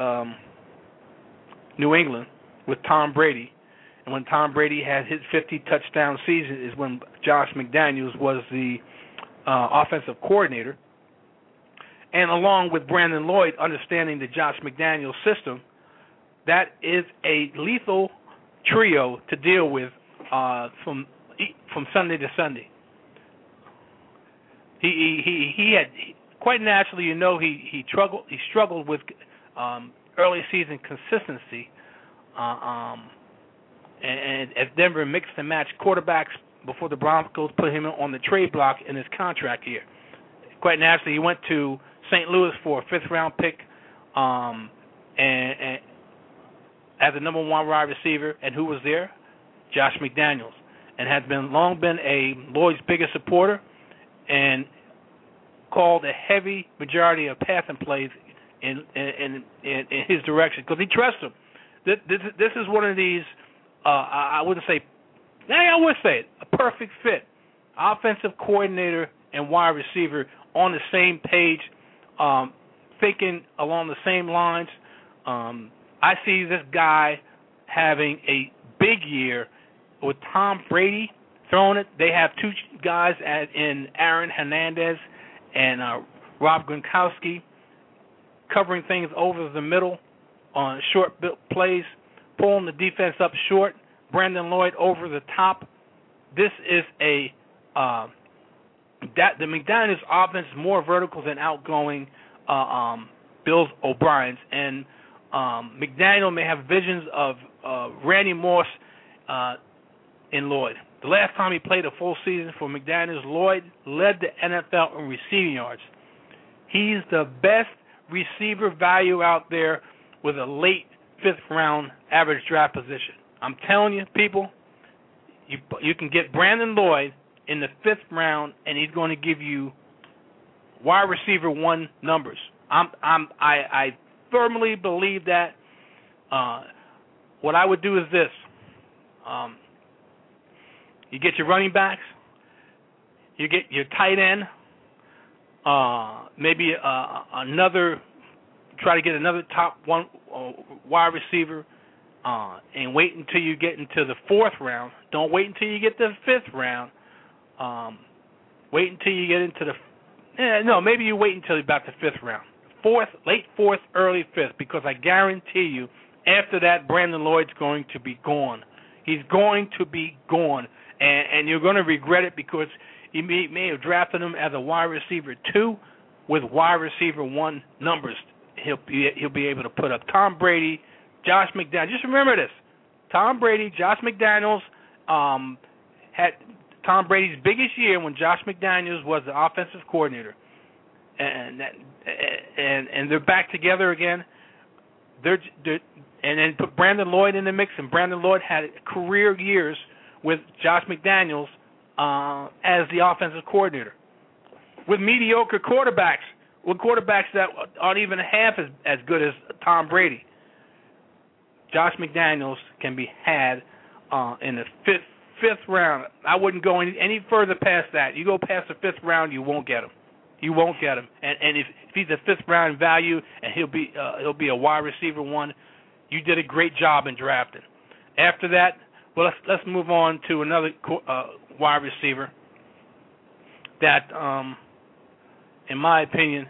S6: New England with Tom Brady, and when Tom Brady had his 50-touchdown season is when Josh McDaniels was the offensive coordinator. And along with Brandon Lloyd understanding the Josh McDaniels system, that is a lethal trio to deal with from Sunday to Sunday. He had quite naturally, he struggled with early season consistency, and as Denver mixed and matched quarterbacks before the Broncos put him on the trade block in his contract year. Quite naturally, he went to St. Louis for a 5th-round pick, and as a number one wide receiver, and who was there? Josh McDaniels, and has long been a Lloyd's biggest supporter, and called a heavy majority of passing plays in his direction because he trusts him. This is one of these. I wouldn't say. I would say it. A perfect fit. Offensive coordinator and wide receiver on the same page, thinking along the same lines. I see this guy having a big year with Tom Brady throwing it. They have two guys in Aaron Hernandez and Rob Gronkowski covering things over the middle on short plays, pulling the defense up short. Brandon Lloyd over the top. This is the McDaniels offense is more vertical than outgoing Bill O'Brien's, and McDaniel may have visions of Randy Moss in Lloyd. The last time he played a full season for McDaniels, Lloyd led the NFL in receiving yards. He's the best receiver value out there with a late 5th-round average draft position. I'm telling you, people, you can get Brandon Lloyd in the 5th round, and he's going to give you wide receiver 1 numbers. I firmly believe that. What I would do is this. You get your running backs, you get your tight end, maybe try to get another top 1 wide receiver, and wait until you get into the 4th round. Don't wait until you get to the 5th round. Wait until you get into maybe you wait until about the 5th round. Late 4th, early 5th, because I guarantee you, after that, Brandon Lloyd's going to be gone. He's going to be gone, and you're going to regret it because you may have drafted him as a wide receiver 2 with wide receiver 1 numbers. He'll be able to put up. Tom Brady, Josh McDaniels. Just remember this: Tom Brady, Josh McDaniels had Tom Brady's biggest year when Josh McDaniels was the offensive coordinator, and and they're back together again. They're and then put Brandon Lloyd in the mix, and Brandon Lloyd had career years with Josh McDaniels as the offensive coordinator. With mediocre quarterbacks, with quarterbacks that aren't even half as good as Tom Brady, Josh McDaniels can be had in the fifth round. I wouldn't go any further past that. You go past the fifth round, you won't get him. You won't get him. And if he's a fifth round value and he'll be a wide receiver one, you did a great job in drafting. After that, well, let's move on to another wide receiver that, in my opinion,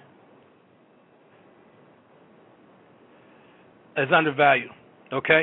S6: is undervalued. Okay.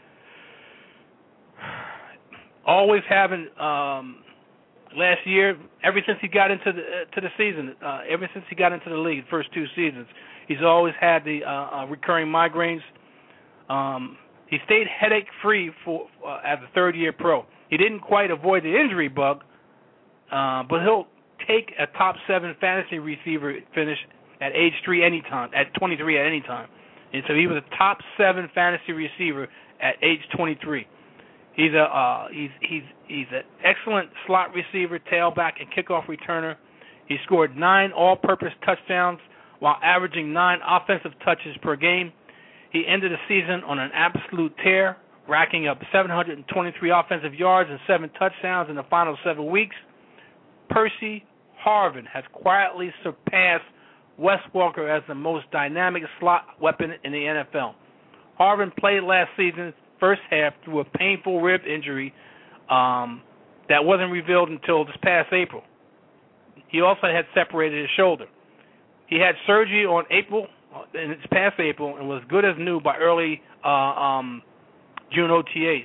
S6: Always having last year, ever since he got into the season, ever since he got into the league, the first two seasons, he's always had the recurring migraines. He stayed headache-free for as a third-year pro. He didn't quite avoid the injury bug, but he'll take a top 7 fantasy receiver finish at age 3 anytime, at 23 at any time. And so he was a top 7 fantasy receiver at age 23. He's an excellent slot receiver, tailback, and kickoff returner. He scored 9 all-purpose touchdowns while averaging 9 offensive touches per game. He ended the season on an absolute tear, racking up 723 offensive yards and 7 touchdowns in the final 7 weeks. Percy Harvin has quietly surpassed Wes Welker as the most dynamic slot weapon in the NFL. Harvin played last season's first half through a painful rib injury that wasn't revealed until this past April. He also had separated his shoulder. He had surgery in this past April and was good as new by early June OTAs.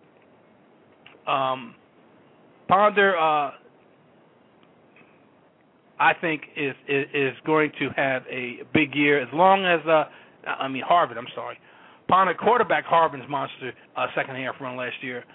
S6: Ponder, I think, is going to have a big year as long as Harvin. I'm sorry, Ponder quarterback Harvin's monster second half run last year.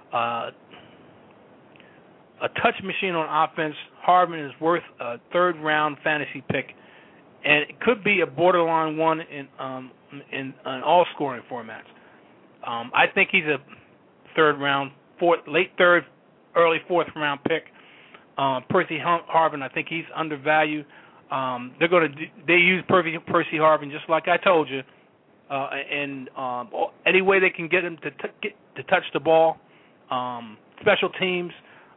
S6: A touch machine on offense. Harvin is worth a third round fantasy pick, and it could be a borderline one in all scoring formats. I think he's a third round, late third, early fourth round pick. Percy Harvin, I think he's undervalued. They use Percy Harvin just like I told you, and any way they can get him to touch the ball, special teams,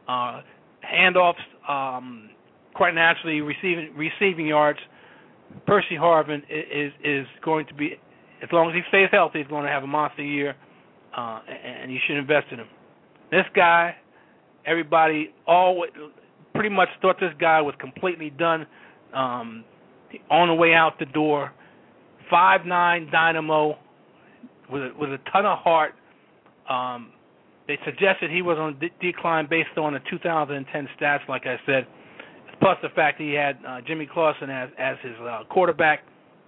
S6: handoffs, quite naturally receiving yards. Percy Harvin is going to be, as long as he stays healthy, he's going to have a monster year, and you should invest in him. This guy, everybody pretty much thought this guy was completely done, on the way out the door. 5'9" dynamo with a ton of heart. They suggested he was on decline based on the 2010 stats, like I said, plus the fact that he had Jimmy Clausen as his quarterback.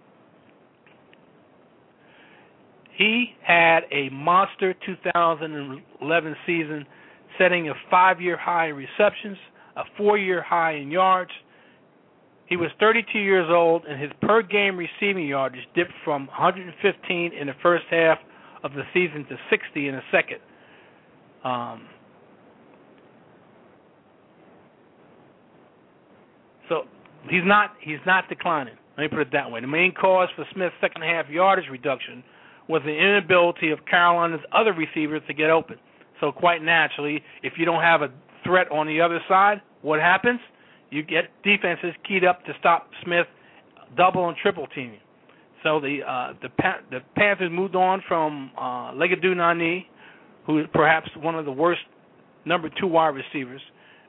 S6: He had a monster 2011 season, setting a 5-year high in receptions, a 4-year high in yards. He was 32 years old, and his per-game receiving yardage dipped from 115 in the first half of the season to 60 in the second. So he's not declining. Let me put it that way. The main cause for Smith's second half yardage reduction was the inability of Carolina's other receivers to get open. So quite naturally, if you don't have a threat on the other side, what happens? You get defenses keyed up to stop Smith double and triple teaming. So the Panthers moved on from Legadou Nani, who is perhaps one of the worst number 2 wide receivers.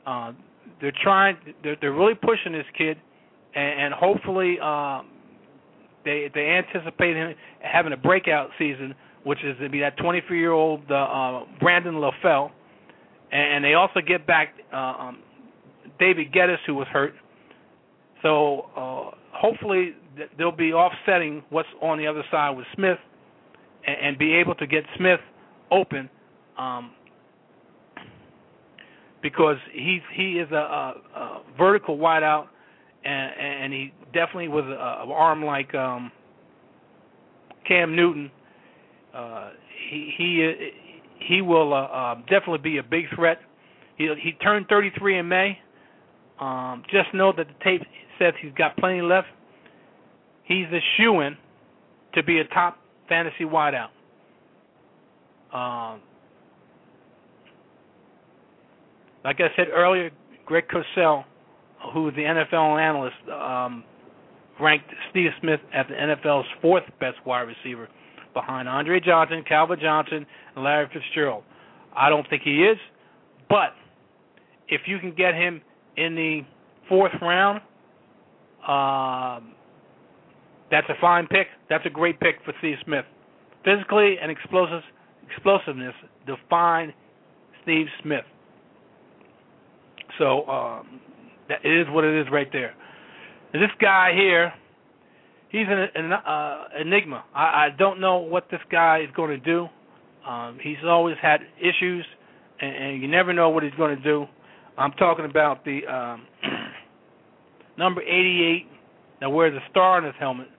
S6: They're really pushing this kid, and hopefully they anticipate him having a breakout season, which is to be that 23-year-old Brandon LaFell, and they also get back David Geddes, who was hurt. So hopefully they'll be offsetting what's on the other side with Smith, and be able to get Smith open, because he is a vertical wideout, and he definitely with an arm like Cam Newton, he will definitely be a big threat. He turned 33 in May. Just know that the tape says he's got plenty left. He's a shoo-in to be a top fantasy wideout. Like I said earlier, Greg Cosell, who is the NFL analyst, ranked Steve Smith as the NFL's fourth best wide receiver, behind Andre Johnson, Calvin Johnson, and Larry Fitzgerald. I don't think he is, but if you can get him in the fourth round, that's a fine pick. That's a great pick for Steve Smith. Physically and explosiveness define Steve Smith. So that is what it is right there. And this guy here, he's an enigma. I don't know what this guy is going to do. He's always had issues, and you never know what he's going to do. I'm talking about the number 88 that wears a star on his helmet.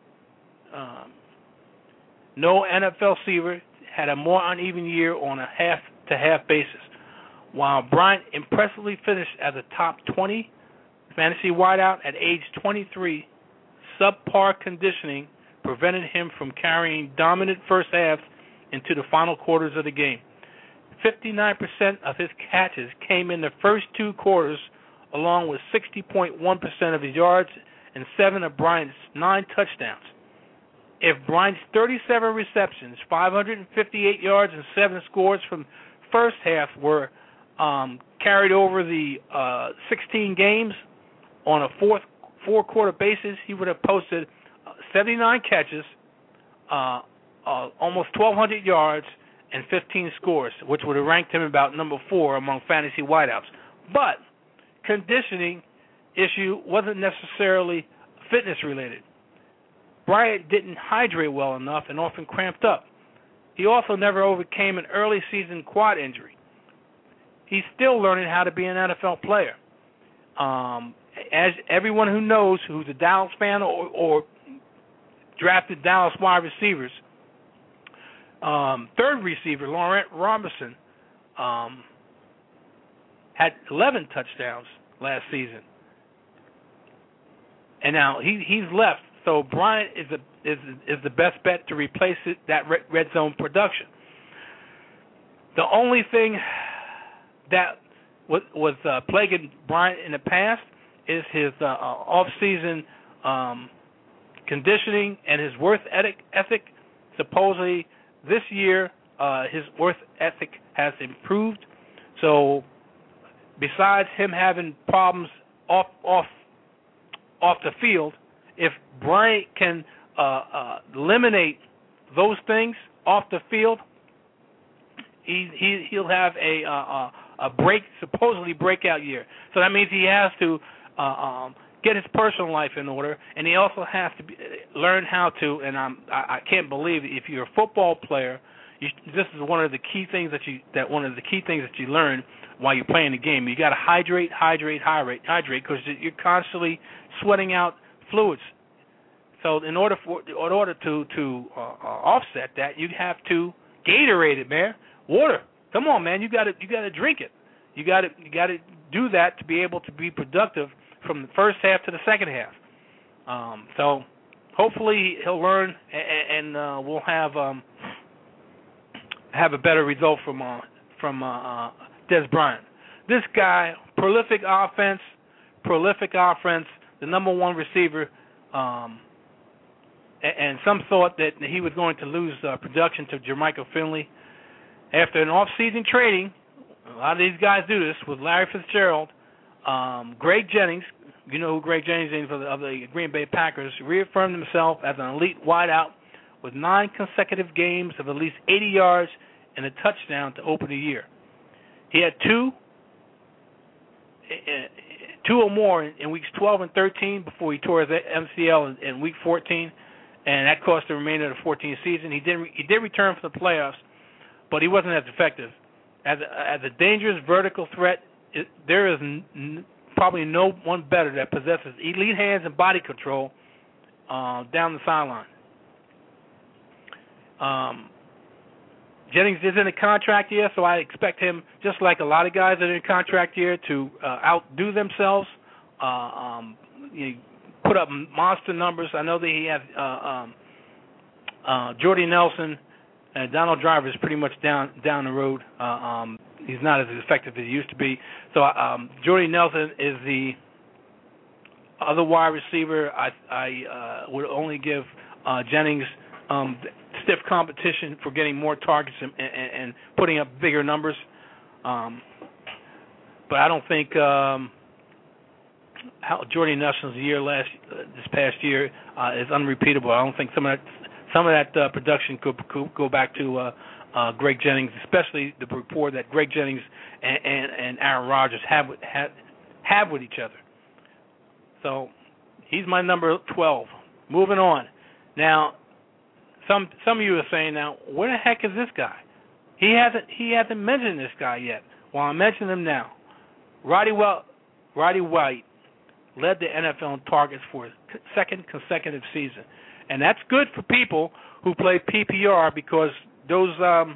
S6: No NFL receiver had a more uneven year on a half-to-half basis. While Bryant impressively finished as a top 20 fantasy wideout at age 23, subpar conditioning prevented him from carrying dominant first halves into the final quarters of the game. 59% of his catches came in the first two quarters, along with 60.1% of his yards and 7 of Bryant's 9 touchdowns. If Bryant's 37 receptions, 558 yards, and 7 scores from first half were carried over the 16 games on a four-quarter basis, he would have posted 79 catches, almost 1,200 yards, and 15 scores, which would have ranked him about number 4 among fantasy wideouts. But conditioning issue wasn't necessarily fitness-related. Bryant didn't hydrate well enough and often cramped up. He also never overcame an early season quad injury. He's still learning how to be an NFL player. As everyone who knows, who's a Dallas fan or drafted Dallas wide receivers, third receiver, Laurent Robinson, had 11 touchdowns last season. And now he's left. So Bryant is the best bet to replace that red zone production. The only thing that was plaguing Bryant in the past is his off-season conditioning and his work ethic. Supposedly this year his work ethic has improved. So besides him having problems off the field, if Bryant can eliminate those things off the field, he'll have a supposedly breakout year. So that means he has to get his personal life in order, and he also has to learn how to. And I can't believe it, if you're a football player, this is one of the key things that you learn while you're playing the game. You got to hydrate, because you're constantly sweating out fluids. So in order to offset that, you have to Gatorade it, man. Water. Come on, man. You got to drink it. You got to do that to be able to be productive from the first half to the second half. So hopefully he'll learn, and we'll have a better result from Des Bryant. This guy, prolific offense, the number one receiver, and some thought that he was going to lose production to Jermichael Finley. After an off-season trading, a lot of these guys do this, with Larry Fitzgerald, Greg Jennings, you know who Greg Jennings is of the Green Bay Packers, reaffirmed himself as an elite wideout with 9 consecutive games of at least 80 yards and a touchdown to open the year. He had two or more in weeks 12 and 13 before he tore his MCL in week 14, and that cost the remainder of the 14th season. He did return for the playoffs, but he wasn't as effective. As a dangerous vertical threat, there is probably no one better that possesses elite hands and body control down the sideline. Jennings is in a contract year, so I expect him, just like a lot of guys that are in contract year, to outdo themselves, put up monster numbers. I know that he has Jordy Nelson and Donald Driver is pretty much down the road. He's not as effective as he used to be. So Jordy Nelson is the other wide receiver. I would only give Jennings stiff competition for getting more targets and putting up bigger numbers. But I don't think how Jordy Nelson's year this past year is unrepeatable. I don't think some of that production could go back to Greg Jennings, especially the rapport that Greg Jennings and Aaron Rodgers have with each other. So he's my number 12. Moving on. Now, some of you are saying, now, where the heck is this guy? He hasn't mentioned this guy yet. Well, I'm mentioning him now. Roddy White led the NFL in targets for his second consecutive season. And that's good for people who play PPR because those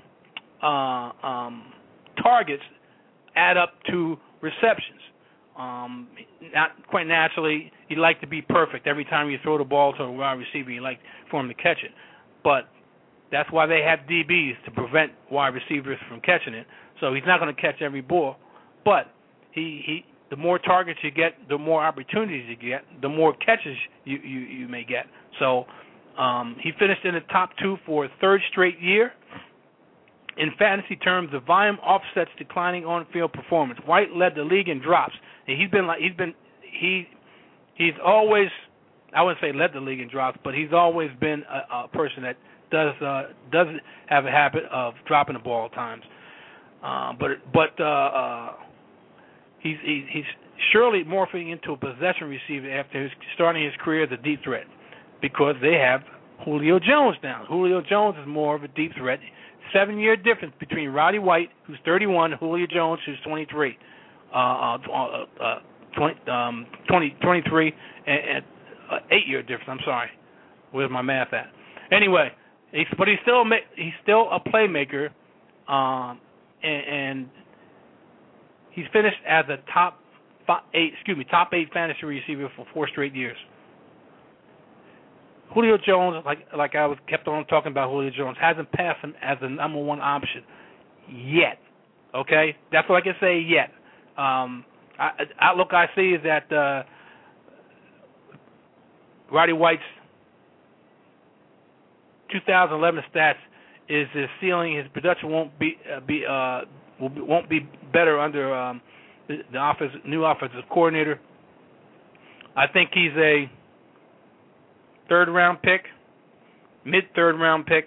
S6: targets add up to receptions. Not quite naturally, you like to be perfect. Every time you throw the ball to a wide receiver, you like for him to catch it. But that's why they have DBs, to prevent wide receivers from catching it. So he's not going to catch every ball. But the more targets you get, the more opportunities you get, the more catches you may get. So he finished in the top 2 for a third straight year. In fantasy terms, the volume offsets declining on-field performance. White led the league in drops. And he's always, I wouldn't say led the league in drops, but he's always been a person that doesn't have a habit of dropping the ball at times. But he's surely morphing into a possession receiver after starting his career as a deep threat, because they have Julio Jones now. Julio Jones is more of a deep threat. 7-year difference between Roddy White, who's 31, and Julio Jones, who's 23. 23 and 8-year difference. I'm sorry, where's my math at? Anyway, but he's still a playmaker, and he's finished as a top 8 fantasy receiver for 4 straight years. Julio Jones, like I kept on talking about Julio Jones, hasn't passed him as the number 1 option yet. Okay, that's what I can say yet. Outlook I see is that Roddy White's 2011 stats is his ceiling. His production won't be better under the new offensive coordinator. I think he's a third-round pick, mid-third-round pick,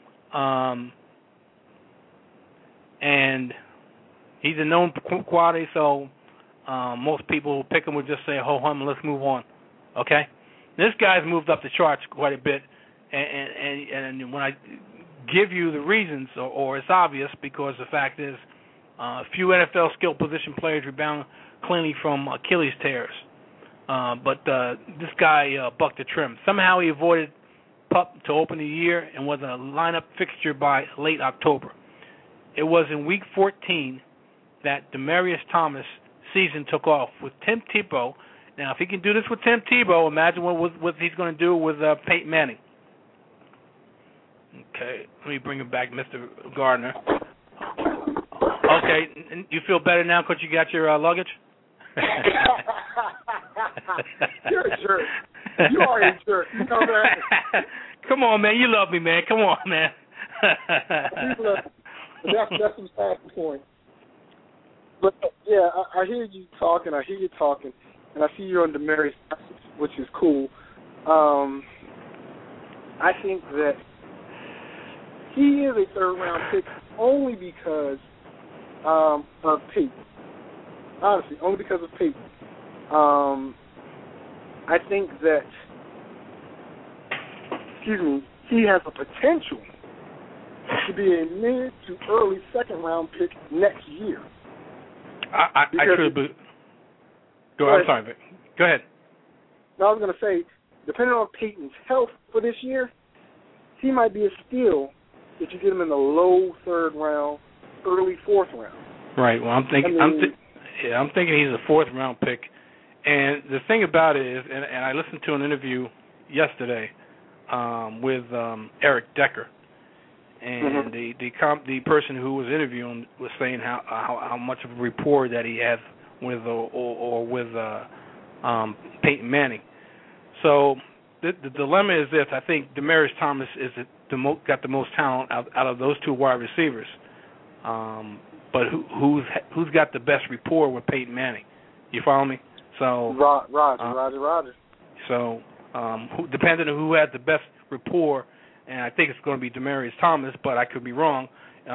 S6: and he's a known quality, so most people who pick him would just say, ho hum, let's move on. Okay? This guy's moved up the charts quite a bit, and when I give you the reasons, or it's obvious, because the fact is few NFL skill position players rebound cleanly from Achilles tears. But this guy bucked the trim. Somehow he avoided PUP to open the year and was a lineup fixture by late October. It was in Week 14 that Demaryius Thomas' season took off with Tim Tebow. Now, if he can do this with Tim Tebow, imagine what he's going to do with Peyton Manning. Okay, let me bring him back, Mr. Gardner. Okay, you feel better now because you got your luggage?
S1: You're a jerk. You are a jerk. You know that?
S6: Come on, man. You love me, man. Come on, man.
S1: That's some sad point. But, yeah, I hear you talking. And I see you're on Demaryius, which is cool. I think that he is a third-round pick only because of Peyton. Honestly, only because of Peyton. I think that, he has the potential to be a mid to early second-round pick next year.
S6: I truly believe. I'm sorry, Vic. Go ahead.
S1: No, I was going to say, depending on Peyton's health for this year, he might be a steal if you get him in the low 3rd round, early 4th round.
S6: Right. Well, I'm thinking he's a 4th round pick. And the thing about it is, and I listened to an interview yesterday with Eric Decker, and the person who was interviewing was saying how much of a rapport that he has with with Peyton Manning. So the dilemma is this: I think Demaryius Thomas is got the most talent out of those 2 wide receivers. But who's got the best rapport with Peyton Manning? You follow me? So
S1: Roger.
S6: So depending on who has the best rapport, and I think it's going to be Demaryius Thomas, but I could be wrong.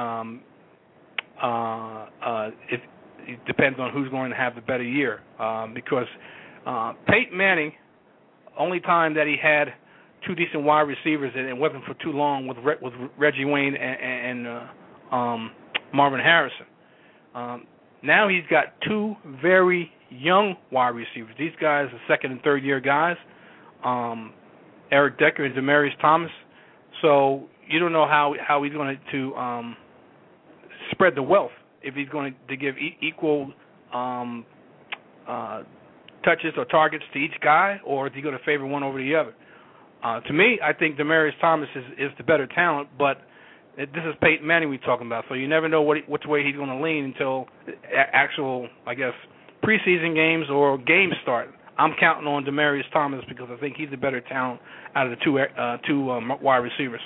S6: It depends on who's going to have the better year, because Peyton Manning, only time that he had 2 decent wide receivers, and it wasn't for too long with Reggie Wayne and Marvin Harrison. Now he's got 2 very young wide receivers. These guys are 2nd and 3rd year guys, Eric Decker and Demaryius Thomas. So you don't know how he's going to spread the wealth, if he's going to give equal touches or targets to each guy, or is he going to favor one over the other. To me, I think Demaryius Thomas is the better talent, but this is Peyton Manning we're talking about, so you never know which way he's going to lean until actual, I guess, preseason games or games start. I'm counting on Demaryius Thomas because I think he's the better talent out of the 2 wide receivers.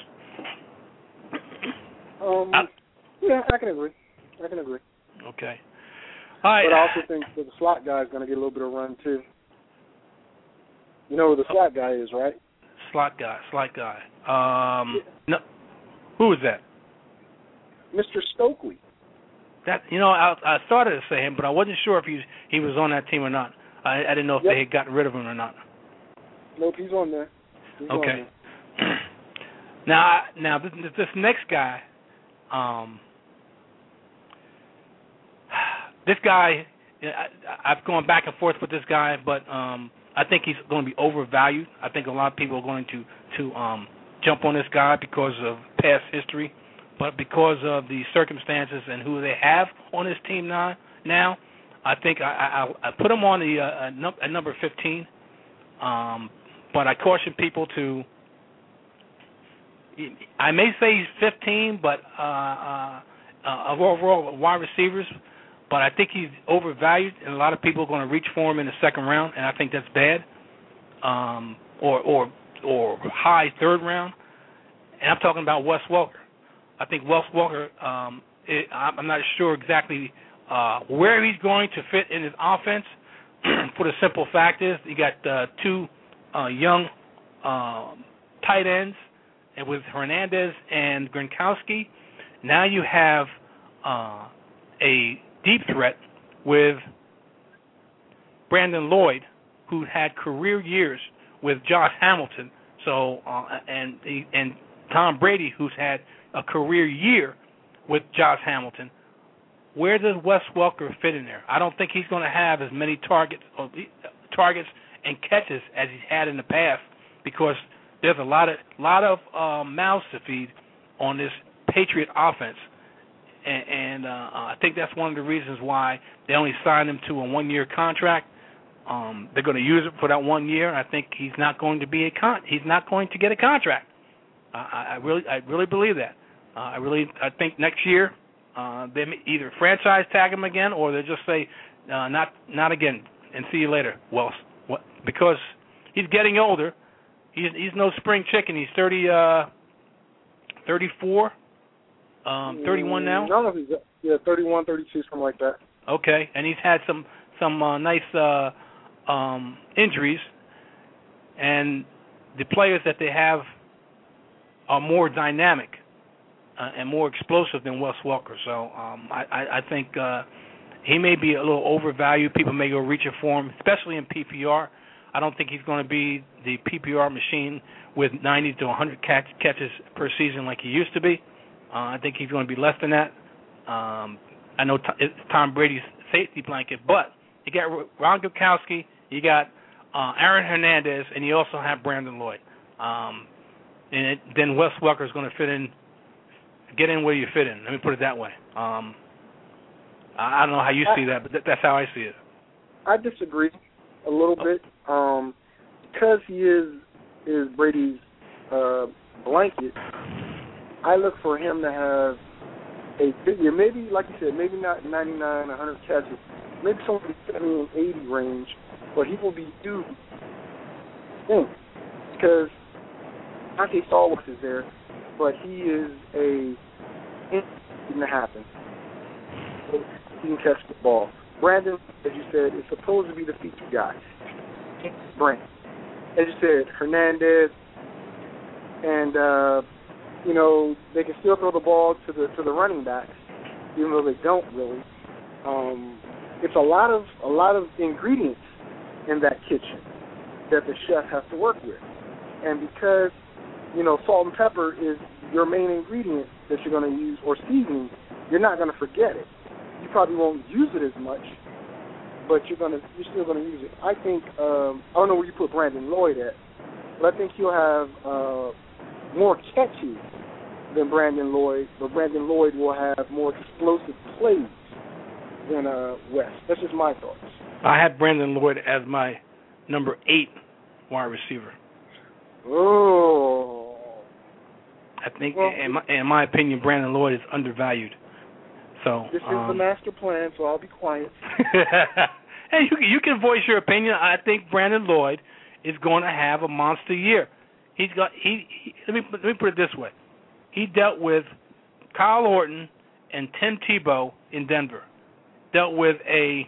S1: Yeah, I can agree.
S6: Okay. All right.
S1: But I also think that the slot guy is going to get a little bit of run, too. You know who the slot guy is, right?
S6: Slot guy. No. Who is that?
S1: Mr. Stokely.
S6: That I started to say him, but I wasn't sure if he was on that team or not. I didn't know if they had gotten rid of him or not.
S1: Nope, he's on there.
S6: Okay. Now this next guy, this guy, I've gone back and forth with this guy, but I think he's going to be overvalued. I think a lot of people are going to jump on this guy because of past history, but because of the circumstances and who they have on this team now, I think I put him on the at number 15. But I caution people to. I may say he's 15, but of overall wide receivers, but I think he's overvalued, and a lot of people are going to reach for him in the 2nd round, and I think that's bad. Or high 3rd round, and I'm talking about Wes Welker. I think Wes Welker. I'm not sure exactly where he's going to fit in his offense. For the simple fact is, you got 2 young tight ends, and with Hernandez and Gronkowski, now you have a deep threat with Brandon Lloyd, who had career years with Josh Hamilton. So and Tom Brady, who's had a career year with Josh Hamilton. Where does Wes Welker fit in there? I don't think he's going to have as many targets and catches as he's had in the past, because there's a lot of mouths to feed on this Patriot offense, and I think that's one of the reasons why they only signed him to a 1-year contract. They're going to use it for that 1 year. I think he's not going to be he's not going to get a contract. I really believe that. I think next year they may either franchise tag him again, or they'll just say not again and see you later, Wells. Because he's getting older. He's no spring chicken. He's 34, 31 now.
S1: No, he's 31, 32, something like that.
S6: Okay, and he's had some nice injuries, and the players that they have are more dynamic and more explosive than Wes Welker. So I think he may be a little overvalued. People may go reaching for him, especially in PPR. I don't think he's going to be the PPR machine with 90 to 100 catches per season like he used to be. I think he's going to be less than that. I know it's Tom Brady's safety blanket, but you got Ron Gronkowski, you got Aaron Hernandez, and you also have Brandon Lloyd. Then Wes Welker is going to get in where you fit in. Let me put it that way. I don't know how you see that, but that's how I see it.
S1: I disagree a little bit. Because he is Brady's blanket, I look for him to have a big year. Maybe, like you said, maybe not 99, 100 catches. Maybe somewhere in the 70 and 80 range, but he will be due. Because Dante Stallworth is there, but he is to happen. He can catch the ball. Brandon, as you said, is supposed to be the feature guy. Brandon. As you said, Hernandez, and they can still throw the ball to the running backs, even though they don't really. It's a lot of ingredients in that kitchen that the chef has to work with, and because salt and pepper is your main ingredient that you're going to use, or seasoning, you're not going to forget it. You probably won't use it as much, but you're still going to use it. I think I don't know where you put Brandon Lloyd at, but I think he'll have more catches than Brandon Lloyd, but Brandon Lloyd will have more explosive plays than West. That's just my thoughts.
S6: I had Brandon Lloyd as my number 8 wide receiver.
S1: Oh.
S6: I think, in my opinion, Brandon Lloyd is undervalued. So
S1: this is the master plan, so I'll be quiet.
S6: Hey, you can voice your opinion. I think Brandon Lloyd is going to have a monster year. Let me put it this way. He dealt with Kyle Orton and Tim Tebow in Denver. Dealt with and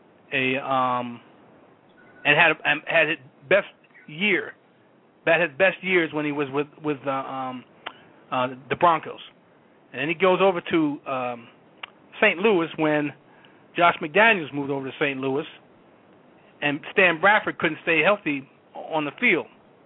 S6: had his best year. That his best years when he was with the Broncos, and then he goes over to St. Louis when Josh McDaniels moved over to St. Louis, and Stan Bradford couldn't stay healthy on the field.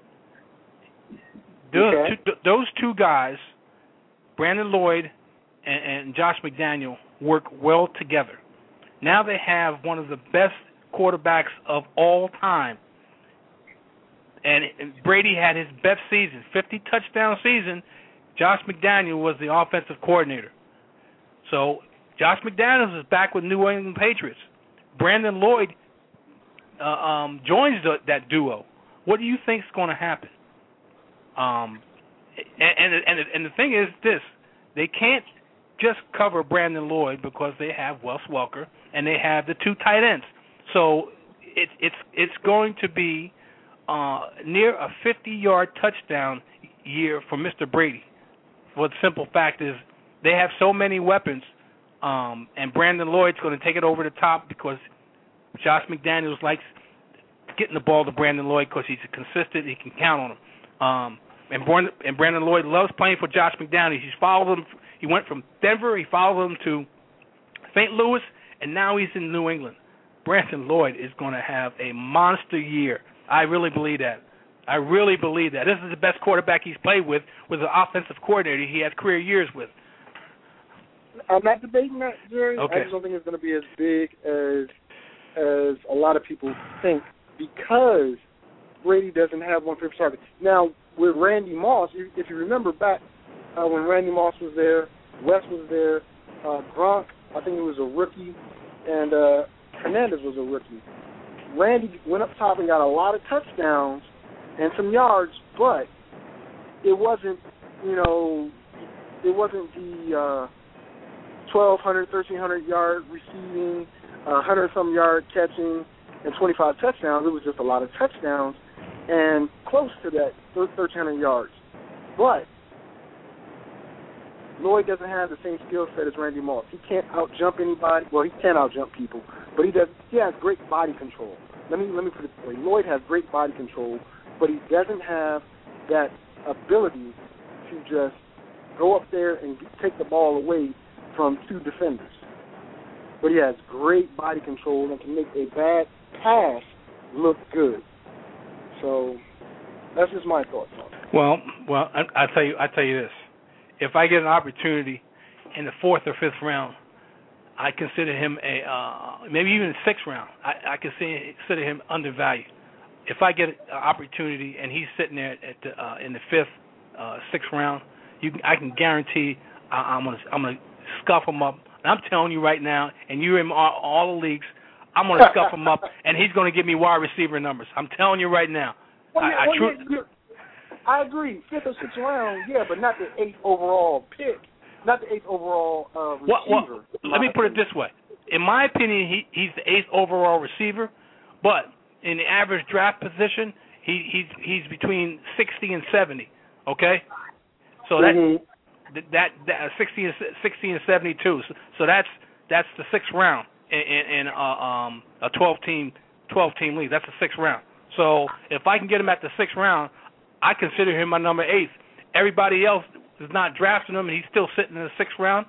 S6: Those two guys, Brandon Lloyd and Josh McDaniel, work well together. Now they have one of the best quarterbacks of all time. And Brady had his best season, 50-touchdown season. Josh McDaniel was the offensive coordinator. So Josh McDaniels is back with New England Patriots. Brandon Lloyd joins that duo. What do you think is going to happen? And the thing is this: they can't just cover Brandon Lloyd because they have Wes Welker and they have the 2 tight ends. So it's going to be near a 50-yard touchdown year for Mr. Brady. Well, the simple fact is they have so many weapons, and Brandon Lloyd's going to take it over the top because Josh McDaniels likes getting the ball to Brandon Lloyd because he's consistent. He can count on him. And Brandon Lloyd loves playing for Josh McDaniels. He's followed him. He went from Denver. He followed him to St. Louis, and now he's in New England. Brandon Lloyd is going to have a monster year. I really believe that. This is the best quarterback he's played with an offensive coordinator he has career years with.
S1: I'm not debating that, Jerry.
S6: Okay.
S1: I just don't think it's going to be as big as a lot of people think because Brady doesn't have one favorite target. Now, with Randy Moss, if you remember back when Randy Moss was there, West was there, Gronk, I think he was a rookie, and Hernandez was a rookie. Randy went up top and got a lot of touchdowns and some yards, but it wasn't the 1,200, 1,300 yard receiving, 100-some yard catching, and 25 touchdowns. It was just a lot of touchdowns and close to that 1,300 yards. But Lloyd doesn't have the same skill set as Randy Moss. He can't out-jump anybody. Well, he can out-jump people, but he has great body control. Let me put it this way. Lloyd has great body control, but he doesn't have that ability to just go up there and take the ball away from 2 defenders. But he has great body control and can make a bad pass look good. So that's just my thoughts on it.
S6: Well, I tell you this: if I get an opportunity in the 4th or 5th round, I consider him maybe even 6th round. I consider him undervalued. if I get an opportunity and he's sitting there at the, in the 5th, 6th round, I can guarantee I'm gonna scuff him up. And I'm telling you right now, and you're in all the leagues, I'm gonna scuff him up, and he's gonna give me wide receiver numbers. I'm telling you right now.
S1: I agree. 5th or 6th round, yeah, but not the 8th overall pick, not the 8th overall receiver.
S6: Well, let me put it this way. In my opinion, he's the 8th overall receiver, but in the average draft position, he's between 60 and 70. Okay, so that 60 and 72. So that's the 6th round in a 12-team league. That's the 6th round. So if I can get him at the 6th round, I consider him my number 8. Everybody else is not drafting him, and he's still sitting in the 6th round.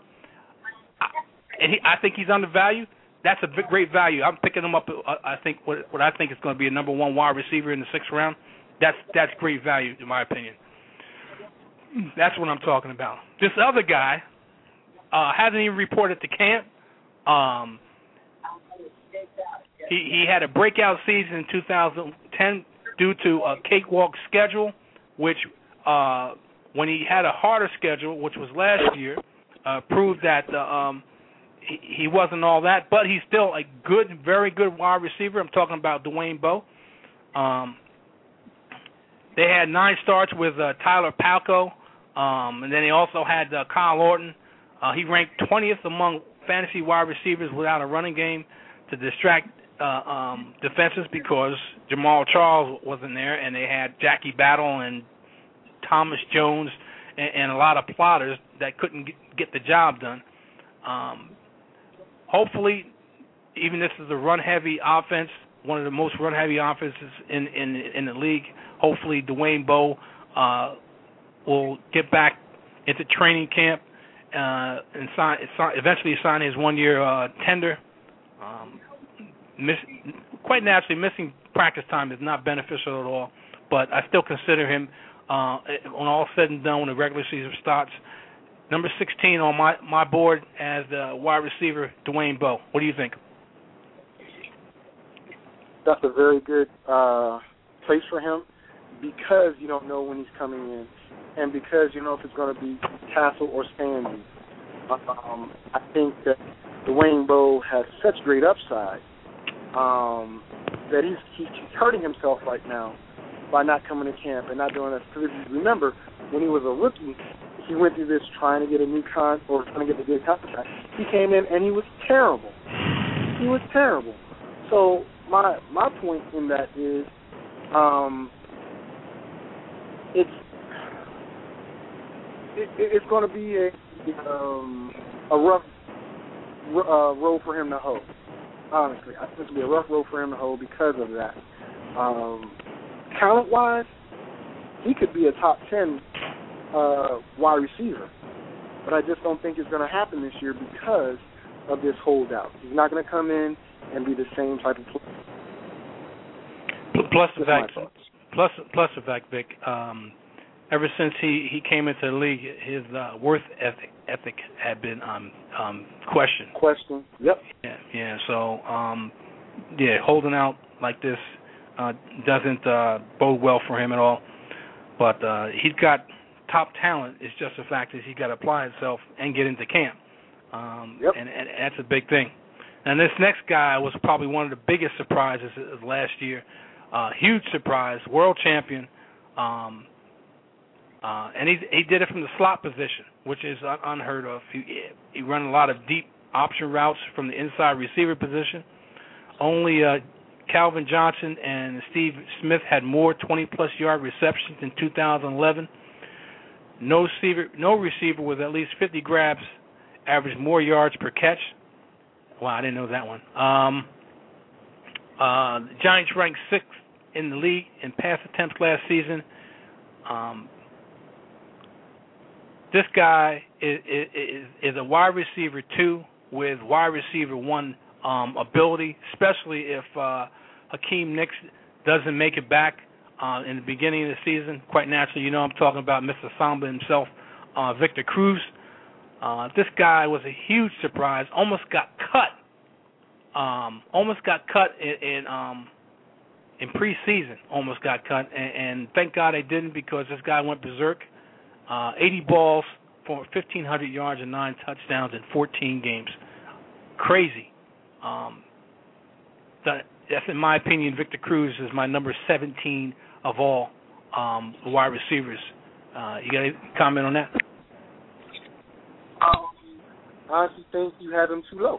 S6: I think he's undervalued. That's a great value. I'm picking him up. I think what I think is going to be a number 1 wide receiver in the 6th round. That's great value in my opinion. That's what I'm talking about. This other guy hasn't even reported to camp. He had a breakout season in 2010 due to a cakewalk schedule, which when he had a harder schedule, which was last year, proved that he wasn't all that, but he's still a good, very good wide receiver. I'm talking about Dwayne Bowe. They had 9 starts with Tyler Palko, and then they also had Kyle Orton. He ranked 20th among fantasy wide receivers without a running game to distract defenses because Jamal Charles wasn't there, and they had Jackie Battle and Thomas Jones and a lot of plotters that couldn't get the job done. Hopefully, even this is a run-heavy offense, one of the most run-heavy offenses in the league. Hopefully, Dwayne Bowe will get back into training camp and eventually sign his 1-year tender. Quite naturally, missing practice time is not beneficial at all, but I still consider him, when all said and done, when the regular season starts, number 16 on my board as the wide receiver, Dwayne Bowe. What do you think?
S1: That's a very good place for him because you don't know when he's coming in and because you know if it's going to be Castle or Stanley. I think that Dwayne Bowe has such great upside that he's hurting himself right now by not coming to camp and not doing that. Because if you remember, when he was a rookie, he went through this trying to get a new trying to get a good contract. He came in and he was terrible. He was terrible. So my point in that is, it's going to be a rough road for him to hoe. Honestly, I think it's going to be a rough road for him to hoe because of that. Talent-wise, he could be a top 10 wide receiver, but I just don't think it's going to happen this year because of this holdout. He's not going to come in and be the same type of player.
S6: Plus the fact, Vic, ever since he came into the league, his worth ethic had been questioned.
S1: Yep.
S6: Yeah. So, holding out like this doesn't bode well for him at all. But he's got top talent. It's just the fact that he's got to apply himself and get into camp. And that's a big thing. And this next guy was probably one of the biggest surprises of last year. Huge surprise, world champion. And he did it from the slot position, which is unheard of. He ran a lot of deep option routes from the inside receiver position. Only Calvin Johnson and Steve Smith had more 20-plus yard receptions in 2011. No receiver with at least 50 grabs averaged more yards per catch. Wow, I didn't know that one. The Giants ranked 6th in the league in pass attempts last season. This guy is a wide receiver 2 with wide receiver 1 ability, especially if Hakeem Nicks doesn't make it back in the beginning of the season. Quite naturally, I'm talking about Mr. Samba himself, Victor Cruz. This guy was a huge surprise. Almost got cut in preseason almost got cut, and thank God they didn't, because this guy went berserk. 80 balls for 1,500 yards and 9 touchdowns in 14 games. Crazy. That's, in my opinion, Victor Cruz is my number 17 of all wide receivers. You got any comment on that?
S1: I honestly think you have him too low.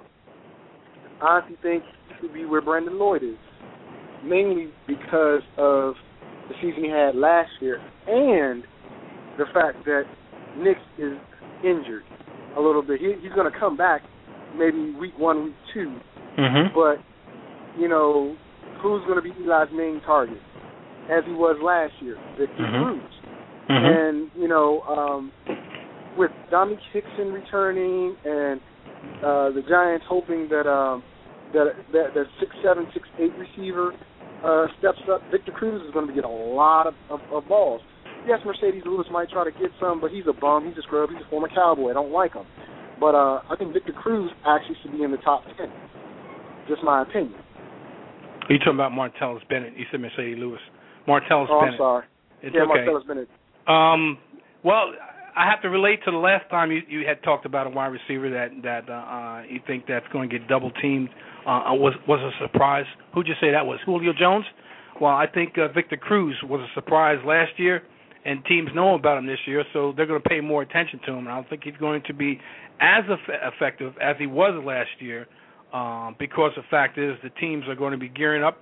S1: I honestly think he could be where Brandon Lloyd is, mainly because of the season he had last year and the fact that Nix is injured a little bit. He's going to come back maybe week 1, week 2, but, you know, who's going to be Eli's main target, as he was last year? Victor Cruz. And, you know, with Dominique Hickson returning and the Giants hoping that that 6'7", 6'8" receiver steps up, Victor Cruz is going to get a lot of balls. Yes, Mercedes Lewis might try to get some, but he's a bum. He's a scrub. He's a former Cowboy. I don't like him. But I think Victor Cruz actually should be in the top 10. Just my opinion.
S6: Are you talking about Martellus Bennett? You said Mercedes Lewis. Martellus Bennett.
S1: I'm sorry.
S6: It's
S1: okay.
S6: Martellus
S1: Bennett.
S6: Well, I have to relate to the last time you had talked about a wide receiver that you think that's going to get double teamed. Was a surprise. Who'd you say that was? Julio Jones? Well, I think Victor Cruz was a surprise last year, and teams know about him this year, so they're going to pay more attention to him. And I don't think he's going to be as effective as he was last year, because the fact is the teams are going to be gearing up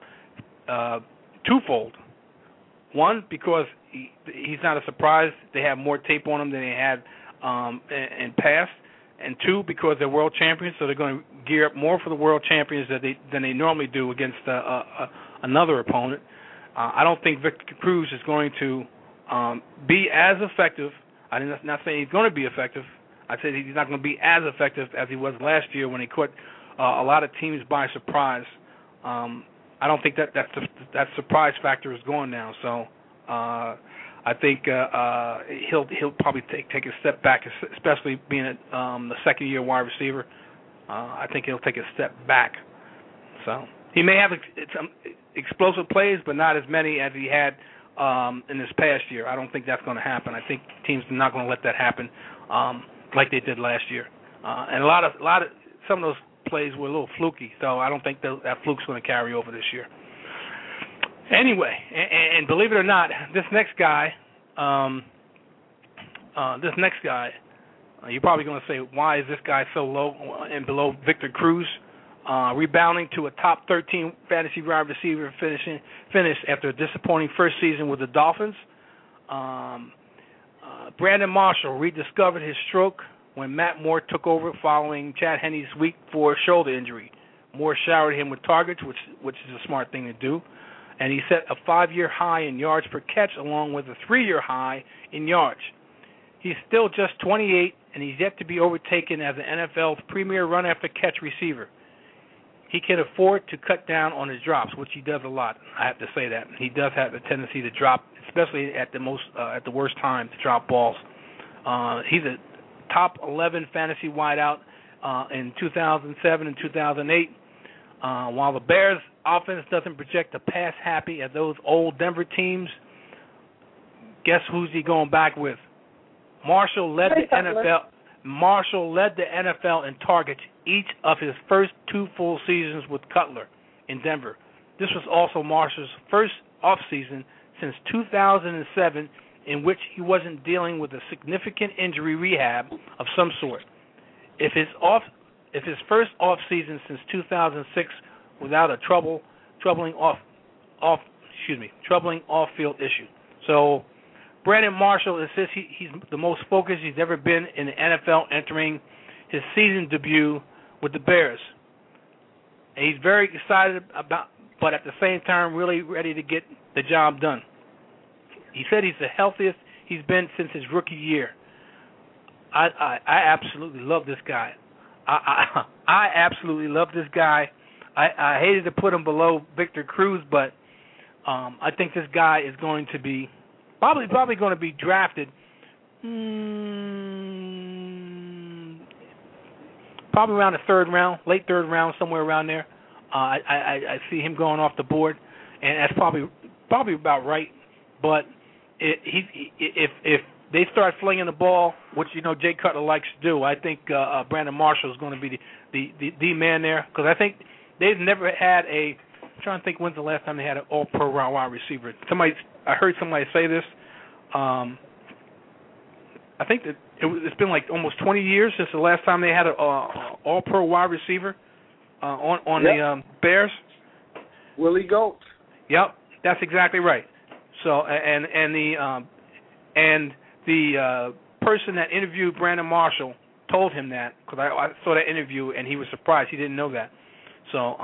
S6: twofold. One, because he's not a surprise. They have more tape on him than they had in past. And two, because they're world champions, so they're going to gear up more for the world champions than they normally do against another opponent. I don't think Victor Cruz is going to be as effective. I'm not saying he's going to be effective. I said he's not going to be as effective as he was last year when he caught a lot of teams by surprise. I don't think that surprise factor is gone now. So I think he'll probably take a step back, especially being the second-year wide receiver. I think he'll take a step back. So he may have some explosive plays, but not as many as he had in this past year. I don't think that's going to happen. I think teams are not going to let that happen like they did last year. And a lot of some of those plays were a little fluky, so I don't think that fluke's going to carry over this year. Anyway, and believe it or not, this next guy, you're probably going to say, why is this guy so low and below Victor Cruz? Rebounding to a top 13 fantasy wide receiver finish after a disappointing first season with the Dolphins. Brandon Marshall rediscovered his stroke when Matt Moore took over following Chad Henne's week 4 shoulder injury. Moore showered him with targets, which is a smart thing to do, and he set a 5-year high in yards per catch along with a 3-year high in yards. He's still just 28, and he's yet to be overtaken as the NFL's premier run-after-catch receiver. He can afford to cut down on his drops, which he does a lot. I have to say that. He does have a tendency to drop, especially at the worst time, to drop balls. He's a top 11 fantasy wideout in 2007 and 2008. While the Bears' offense doesn't project a pass-happy at those old Denver teams, guess who's he going back with? Marshall led the NFL in targets each of his first 2 full seasons with Cutler in Denver. This was also Marshall's first offseason since 2007 in which he wasn't dealing with a significant injury rehab of some sort. If his first offseason since 2006 without a troubling off-field issue. So Brandon Marshall insists he's the most focused he's ever been in the NFL entering his season debut with the Bears. And he's very excited but at the same time really ready to get the job done. He said he's the healthiest he's been since his rookie year. I absolutely love this guy. I absolutely love this guy. I hated to put him below Victor Cruz, but I think this guy is going to be probably going to be drafted probably around the 3rd round, late 3rd round, somewhere around there. I see him going off the board, and that's probably about right. But if they start flinging the ball, which Jay Cutler likes to do, I think Brandon Marshall is going to be the man there, because I think they've never had a. I'm trying to think when's the last time they had an all-pro wide receiver. I heard somebody say this. I think that it's been like almost 20 years since the last time they had an all-pro wide receiver on the Bears.
S1: Willie Goat.
S6: Yep, that's exactly right. So and the person that interviewed Brandon Marshall told him that, because I saw that interview and he was surprised. He didn't know that. So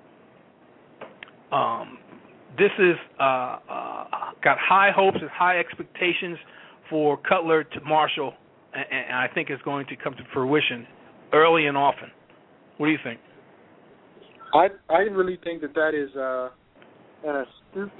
S6: this is got high hopes and high expectations for Cutler to Marshall, and I think it's going to come to fruition early and often. What do you think?
S1: I really think that is an astute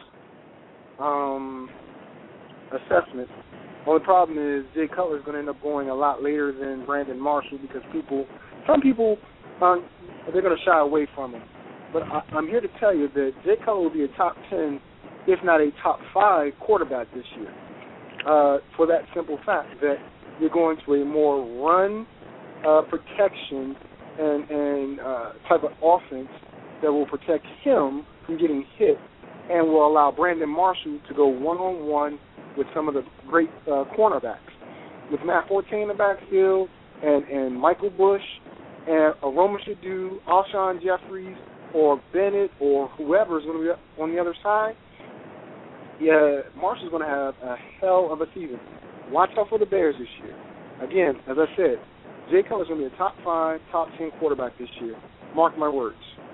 S1: assessment. Well, the problem is Jay Cutler is going to end up going a lot later than Brandon Marshall, because some people, they're going to shy away from him. But I'm here to tell you that Jay Cutler will be a top 10, if not a top 5 quarterback this year, for that simple fact that you're going to a more run protection and type of offense that will protect him from getting hit and will allow Brandon Marshall to go one-on-one with some of the great cornerbacks. With Matt Forte in the backfield and Michael Bush and Aroma Shadu, Alshon Jeffries, or Bennett, or whoever is going to be on the other side, Marshall's going to have a hell of a season. Watch out for the Bears this year. Again, as I said, Jay Cutler's going to be a top 5, top 10 quarterback this year. Mark my words.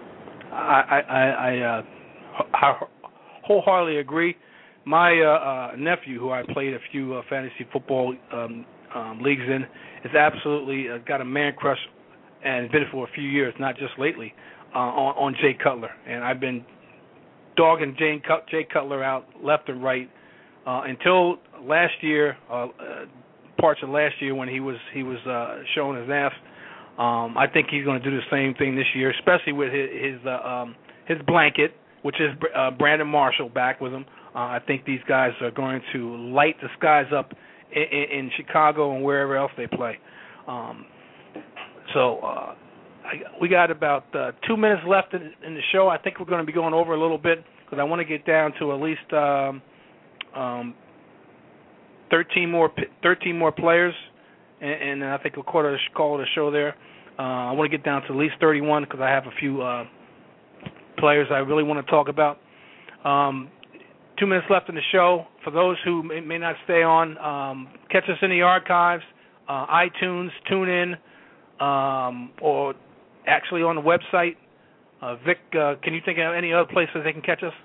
S6: I wholeheartedly agree. My nephew, who I played a few fantasy football leagues in, is absolutely got a man crush, and been for a few years, not just lately, on Jay Cutler. And I've been dogging Jay Cutler out left and right until last year, parts of last year when he was showing his ass. I think he's going to do the same thing this year, especially with his blanket, which is Brandon Marshall back with him. I think these guys are going to light the skies up in Chicago and wherever else they play. We got about 2 minutes left in the show. I think we're going to be going over a little bit because I want to get down to at least 13 more players, and I think we'll call it a show there. I want to get down to at least 31 because I have a few players I really want to talk about. 2 minutes left in the show. For those who may not stay on, catch us in the archives, iTunes, TuneIn, or actually on the website. Vic, can you think of any other places they can catch us?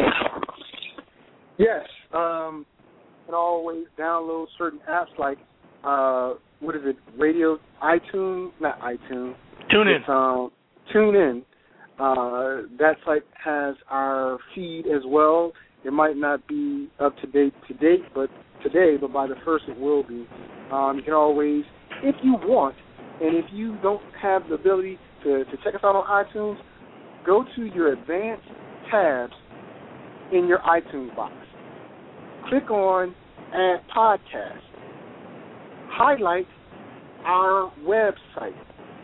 S1: Yes. You can always download certain apps like, what is it, Radio, iTunes, not iTunes.
S6: TuneIn.
S1: TuneIn. That site has our feed as well. It might not be up to date but by the first it will be. You can always, if you want, and if you don't have the ability to check us out on iTunes, go to your advanced tabs in your iTunes box. Click on Add Podcast. Highlight our website,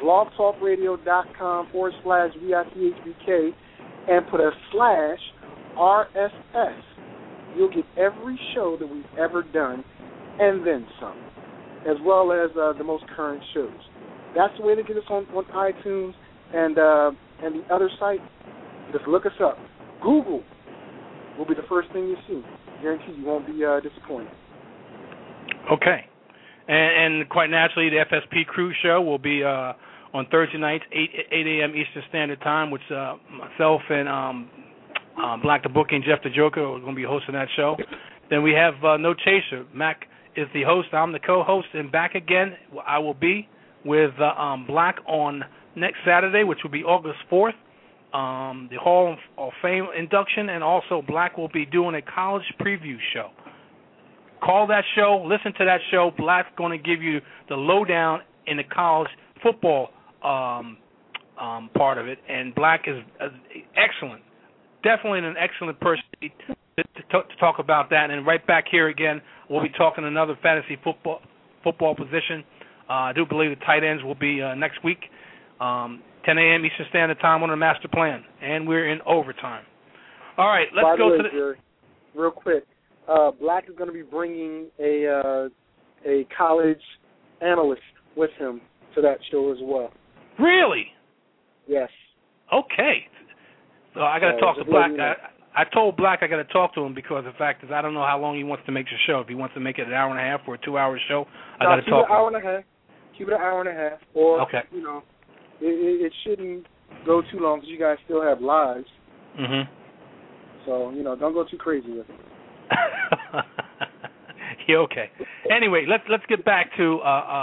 S1: blogtalkradio.com/VICHBK, and put a /RSS. You'll get every show that we've ever done and then some, as well as the most current shows. That's the way to get us on iTunes and the other site. Just look us up. Google will be the first thing you see. Guarantee you won't be disappointed.
S6: Okay. And quite naturally, the FSP Crew Show will be on Thursday nights, 8 a.m. Eastern Standard Time, which myself and Black the Bookie and Jeff the Joker are going to be hosting that show. Then we have No Chaser. Mac is the host. I'm the co-host. And back again, I will be with Black on next Saturday, which will be August 4th, the Hall of Fame induction, and also Black will be doing a college preview show. Call that show, listen to that show. Black's going to give you the lowdown in the college football part of it, and Black is excellent definitely an excellent person to talk about that. And right back here again, we'll be talking another fantasy football position. I do believe the tight ends will be next week, 10 a.m. Eastern Standard Time on the master plan, and we're in overtime. All right, let's go to the...
S1: Jerry, real quick, Black is going to be bringing a college analyst with him to that show as well.
S6: Really?
S1: Yes.
S6: Okay. So I got to talk to Black. I told Black I got to talk to him because the fact is I don't know how long he wants to make the show. If he wants to make it an hour and a half or a 2-hour show, I got to talk to him.
S1: Keep it an hour and a half. Or,
S6: okay.
S1: You know, it shouldn't go too long because you guys still have lives.
S6: Mm-hmm.
S1: So, you know, don't go too crazy with it.
S6: Yeah, okay. Anyway, let's get back to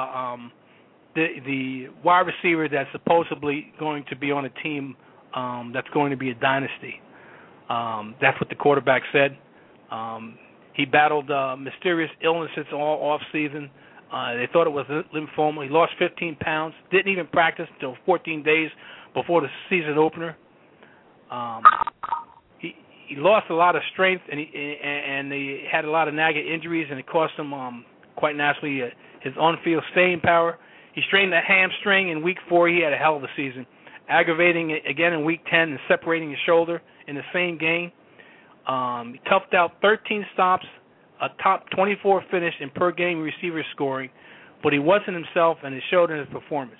S6: the wide receiver that's supposedly going to be on a team that's going to be a dynasty. That's what the quarterback said. He battled mysterious illnesses all off season. They thought it was lymphoma. He lost 15 pounds. Didn't even practice until 14 days before the season opener. He lost a lot of strength, and he had a lot of nagging injuries, and it cost him quite naturally his on-field staying power. He strained a hamstring in week 4. He had a hell of a season, aggravating it again in week 10 and separating his shoulder in the same game. He toughed out 13 stops, a top 24 finish in per-game receiver scoring, but he wasn't himself, and it showed in his performance.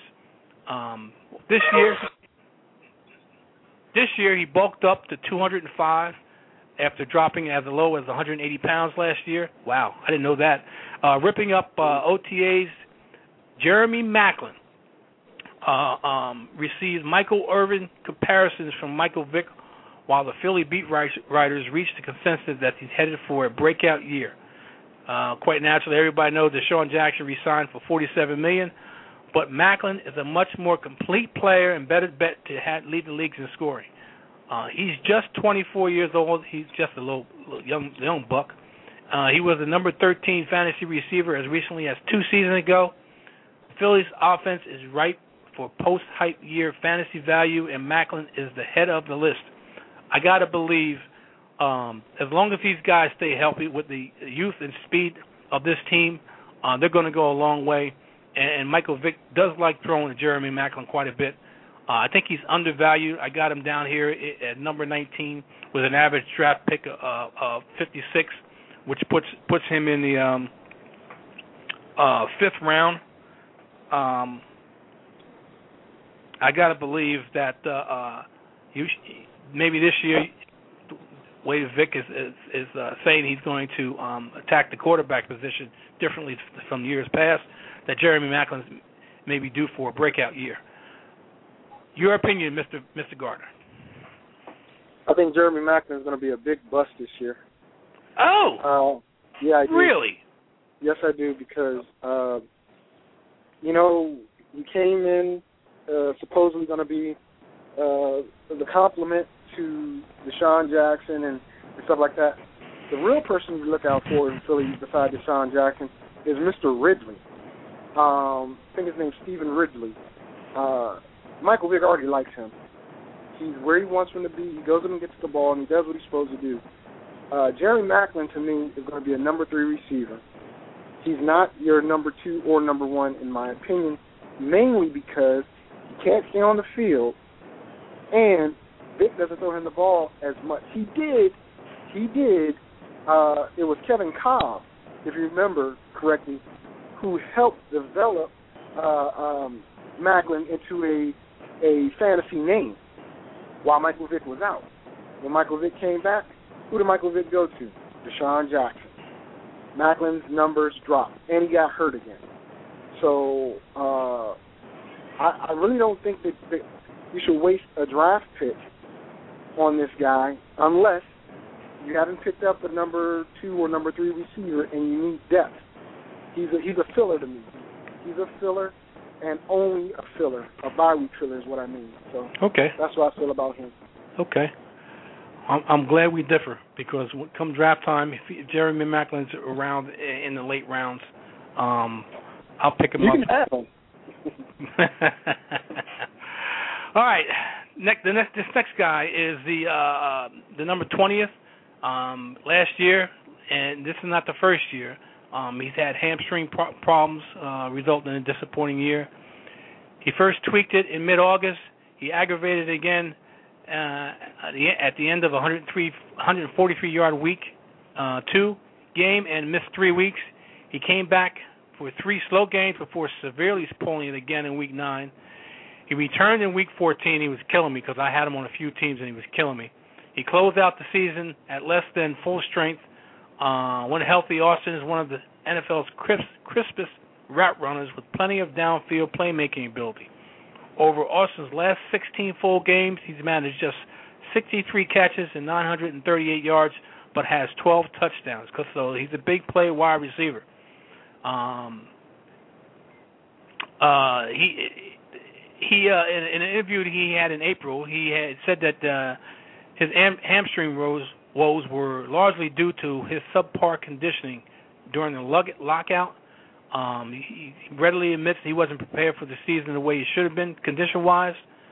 S6: This year, he bulked up to 205 after dropping as low as 180 pounds last year. Wow, I didn't know that. Ripping up OTAs, Jeremy Maclin received Michael Irvin comparisons from Michael Vick, while the Philly beat writers reached the consensus that he's headed for a breakout year. Quite naturally, everybody knows that Deshaun Jackson re-signed for $47 million, but Maclin is a much more complete player and better bet to lead the leagues in scoring. He's just 24 years old. He's just a little young buck. He was the number 13 fantasy receiver as recently as 2 seasons ago. Philly's offense is ripe for post-hype year fantasy value, and Maclin is the head of the list. I got to believe as long as these guys stay healthy with the youth and speed of this team, they're going to go a long way. And Michael Vick does like throwing to Jeremy Maclin quite a bit. I think he's undervalued. I got him down here at number 19 with an average draft pick of 56, which puts him in the 5th round. I got to believe that maybe this year, the way Vick is saying he's going to attack the quarterback position differently from years past, that Jeremy Maclin's maybe due for a breakout year. Your opinion, Mr. Gardner?
S1: I think Jeremy Maclin is going to be a big bust this year.
S6: Oh,
S1: yeah, I do.
S6: Really?
S1: Yes, I do, because you know, he came in supposedly going to be the complement to Deshaun Jackson and stuff like that. The real person to look out for in Philly besides Deshaun Jackson is Mr. Ridley. I think his name's Stephen Ridley. Michael Vick already likes him. He's where he wants him to be. He goes in and gets the ball, and he does what he's supposed to do. Jeremy Maclin, to me, is going to be a number 3 receiver. He's not your number 2 or number 1, in my opinion, mainly because he can't stay on the field, and Vick doesn't throw him the ball as much. He did. It was Kevin Cobb, if you remember correctly, who helped develop Maclin into a fantasy name while Michael Vick was out. When Michael Vick came back, who did Michael Vick go to? Deshaun Jackson. Maclin's numbers dropped, and he got hurt again. So I really don't think that you should waste a draft pick on this guy unless you haven't picked up a number 2 or number 3 receiver and you need depth. He's a filler to me. He's a filler and only a filler. A bye-week filler is what I mean. So
S6: okay,
S1: that's what I feel about him.
S6: Okay. I'm glad we differ because come draft time, if Jeremy Maclin's around in the late rounds, I'll pick him up.
S1: You can have him.
S6: All right. This next guy is the number 20th. Last year, and this is not the first year. He's had hamstring problems, resulting in a disappointing year. He first tweaked it in mid-August. He aggravated it again at the end of a 143-yard week 2 game and missed 3 weeks. He came back for 3 slow games before severely pulling it again in week 9. He returned in week 14. He was killing me because I had him on a few teams and he was killing me. He closed out the season at less than full strength. When healthy, Austin is one of the NFL's crispest route runners with plenty of downfield playmaking ability. Over Austin's last 16 full games, he's managed just 63 catches and 938 yards, but has 12 touchdowns. So he's a big play wide receiver. In an interview he had in April, he had said that his hamstring woes were largely due to his subpar conditioning during the lockout. He readily admits he wasn't prepared for the season the way he should have been condition-wise.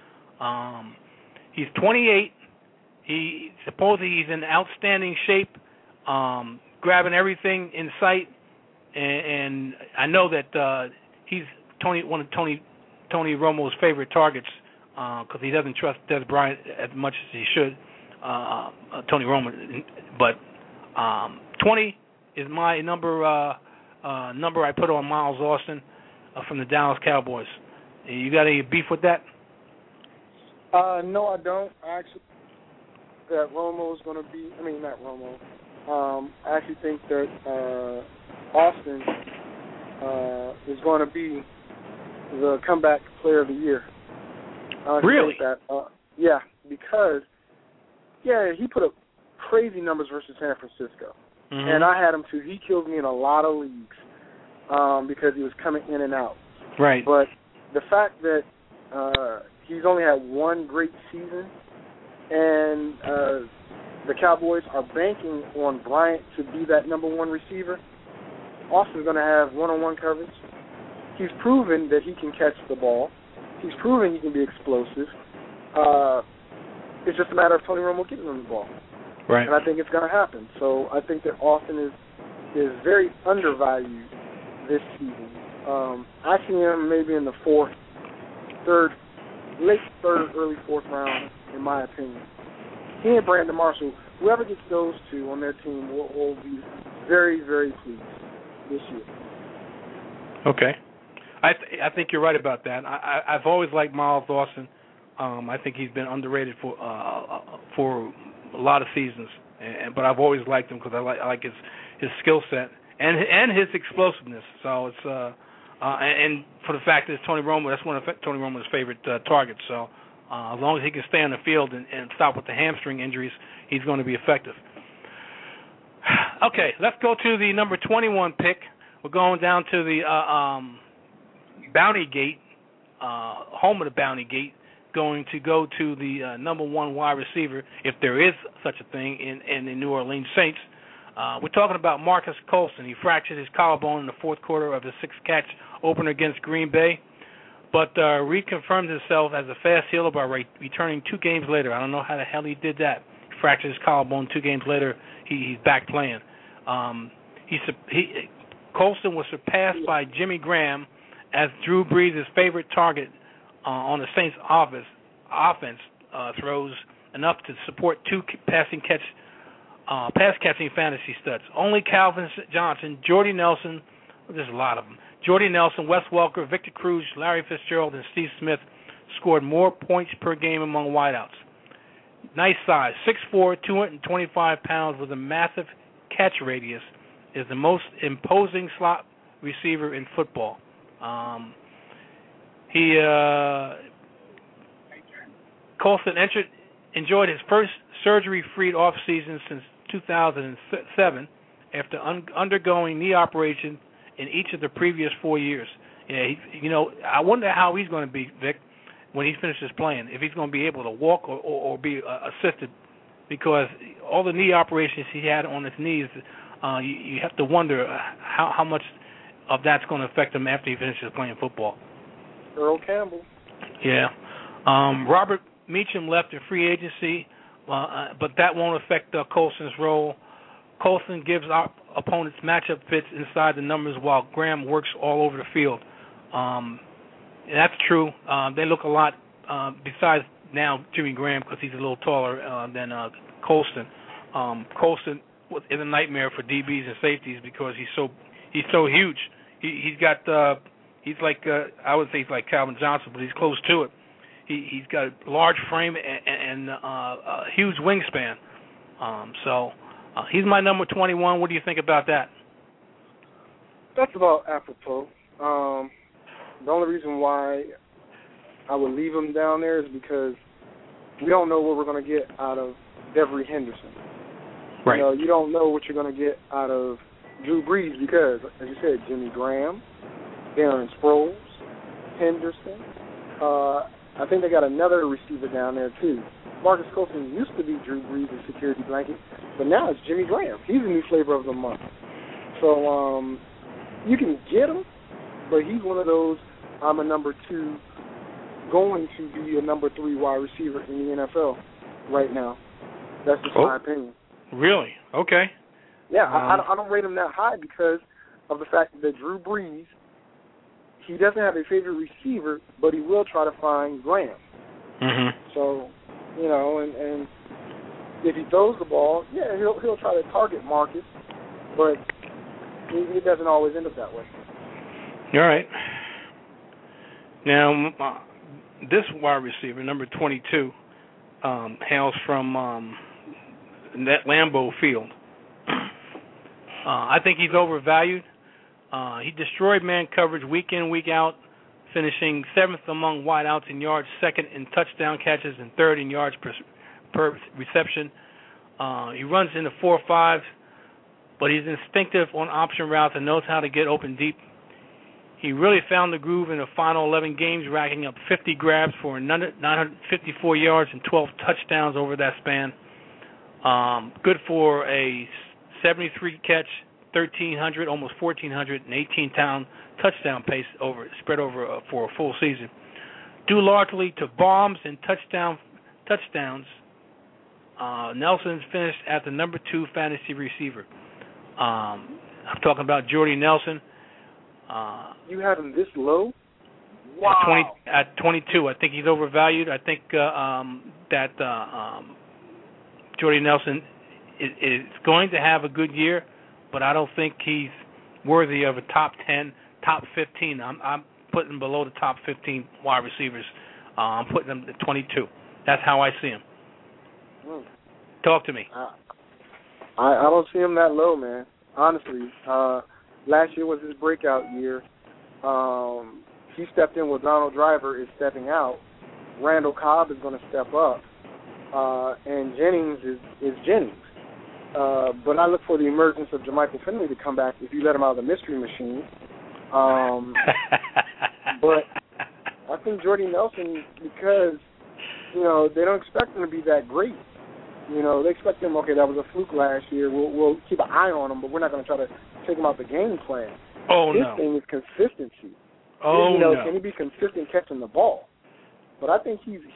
S6: He's 28. Supposedly he's in outstanding shape, grabbing everything in sight. And I know that he's one of Tony Romo's favorite targets because he doesn't trust Des Bryant as much as he should, Tony Romo. But 20 is my number I put on Miles Austin from the Dallas Cowboys. You got any beef with that?
S1: No, I don't. I actually that Romo is going to be. I mean, not Romo. I actually think that Austin is going to be the comeback player of the year.
S6: Really?
S1: Yeah, because he put up crazy numbers versus San Francisco. Mm-hmm. And I had him too. He killed me in a lot of leagues because he was coming in and out.
S6: Right.
S1: But the fact that he's only had one great season and the Cowboys are banking on Bryant to be that number one receiver, Austin's going to have one-on-one coverage. He's proven that he can catch the ball. He's proven he can be explosive. It's just a matter of Tony Romo getting him the ball.
S6: Right.
S1: And I think it's going to happen. So I think that Austin is very undervalued this season. I see him maybe in the late third, early fourth round, in my opinion. He and Brandon Marshall, whoever gets those two on their team will be very, very pleased this year.
S6: Okay. I think you're right about that. I've always liked Miles Austin. I think he's been underrated for a lot of seasons, but I've always liked him because I like his skill set and his explosiveness. So it's and for the fact that it's Tony Romo, that's one of Tony Romo's favorite targets. So as long as he can stay on the field and stop with the hamstring injuries, he's going to be effective. Okay, let's go to the number 21 pick. We're going down to the Bounty Gate, home of the Bounty Gate, going to go to the number one wide receiver, if there is such a thing, in the New Orleans Saints. We're talking about Marcus Colston. He fractured his collarbone in the fourth quarter of his six-catch opener against Green Bay, but reconfirmed himself as a fast healer by returning 2 games later. I don't know how the hell he did that. He fractured his collarbone 2 games later. He's back playing. Colston was surpassed by Jimmy Graham as Drew Brees' favorite target on the Saints' offense throws enough to support 2 pass-catching fantasy studs. Only Calvin Johnson, Jordy Nelson, there's a lot of them, Jordy Nelson, Wes Welker, Victor Cruz, Larry Fitzgerald, and Steve Smith scored more points per game among wideouts. Nice size, 6'4", 225 pounds with a massive catch radius, is the most imposing slot receiver in football. Colston enjoyed his first surgery-free off-season since 2007 after undergoing knee operation in each of the previous 4 years. I wonder how he's going to be, Vic, when he finishes playing, if he's going to be able to walk or be assisted, because all the knee operations he had on his knees, you have to wonder how much of that's going to affect him after he finishes playing football.
S1: Earl Campbell.
S6: Yeah. Robert Meacham left in free agency, but that won't affect Colston's role. Colston gives our opponents matchup fits inside the numbers while Graham works all over the field. And that's true. They look a lot, besides now Jimmy Graham, because he's a little taller than Colston. Colston is a nightmare for DBs and safeties because he's so huge. He's like I would say he's like Calvin Johnson, but he's close to it. He's got a large frame and a huge wingspan. So he's my number 21. What do you think about that?
S1: That's about apropos. The only reason why I would leave him down there is because we don't know what we're going to get out of Devery Henderson.
S6: Right.
S1: You know, you don't know what you're going to get out of Drew Brees because, as you said, Jimmy Graham, Darren Sproles, Henderson. I think they got another receiver down there, too. Marcus Colston used to be Drew Brees' security blanket, but now it's Jimmy Graham. He's the new flavor of the month. So you can get him, but he's one of those, I'm a number 2, going to be a number 3 wide receiver in the NFL right now. That's just my opinion.
S6: Really? Okay.
S1: Yeah, I don't rate him that high because of the fact that Drew Brees, he doesn't have a favorite receiver, but he will try to find Graham.
S6: Mm-hmm.
S1: So, you know, and if he throws the ball, yeah, he'll try to target Marcus, but it doesn't always end up that way.
S6: All right. Now, this wide receiver, number 22, hails from Lambeau Field. I think he's overvalued. He destroyed man coverage week in, week out, finishing 7th among wideouts in yards, 2nd in touchdown catches, and 3rd in yards per reception. He runs in the 4-5s, but he's instinctive on option routes and knows how to get open deep. He really found the groove in the final 11 games, racking up 50 grabs for 954 yards and 12 touchdowns over that span. Good for a 73-catch, 1,300, almost 1,400, and 18-town touchdown pace spread over for a full season. Due largely to bombs and touchdowns, Nelson's finished at the number 2 fantasy receiver. I'm talking about Jordy Nelson.
S1: You have him this low? Wow.
S6: At 22. I think he's overvalued. I think that Jordy Nelson is going to have a good year, but I don't think he's worthy of a top 10, top 15. I'm putting him below the top 15 wide receivers. I'm putting him at 22. That's how I see him. Talk to me.
S1: I don't see him that low, man. Honestly, last year was his breakout year. He stepped in where Donald Driver is stepping out. Randall Cobb is going to step up, and Jennings is Jennings. But I look for the emergence of Jermichael Finley to come back if you let him out of the mystery machine. But I think Jordy Nelson, because, you know, they don't expect him to be that great. You know, they expect him, okay, that was a fluke last year. We'll keep an eye on him, but we're not going to try to take him out the game plan. His thing is consistency. Can he be consistent catching the ball? But I think he's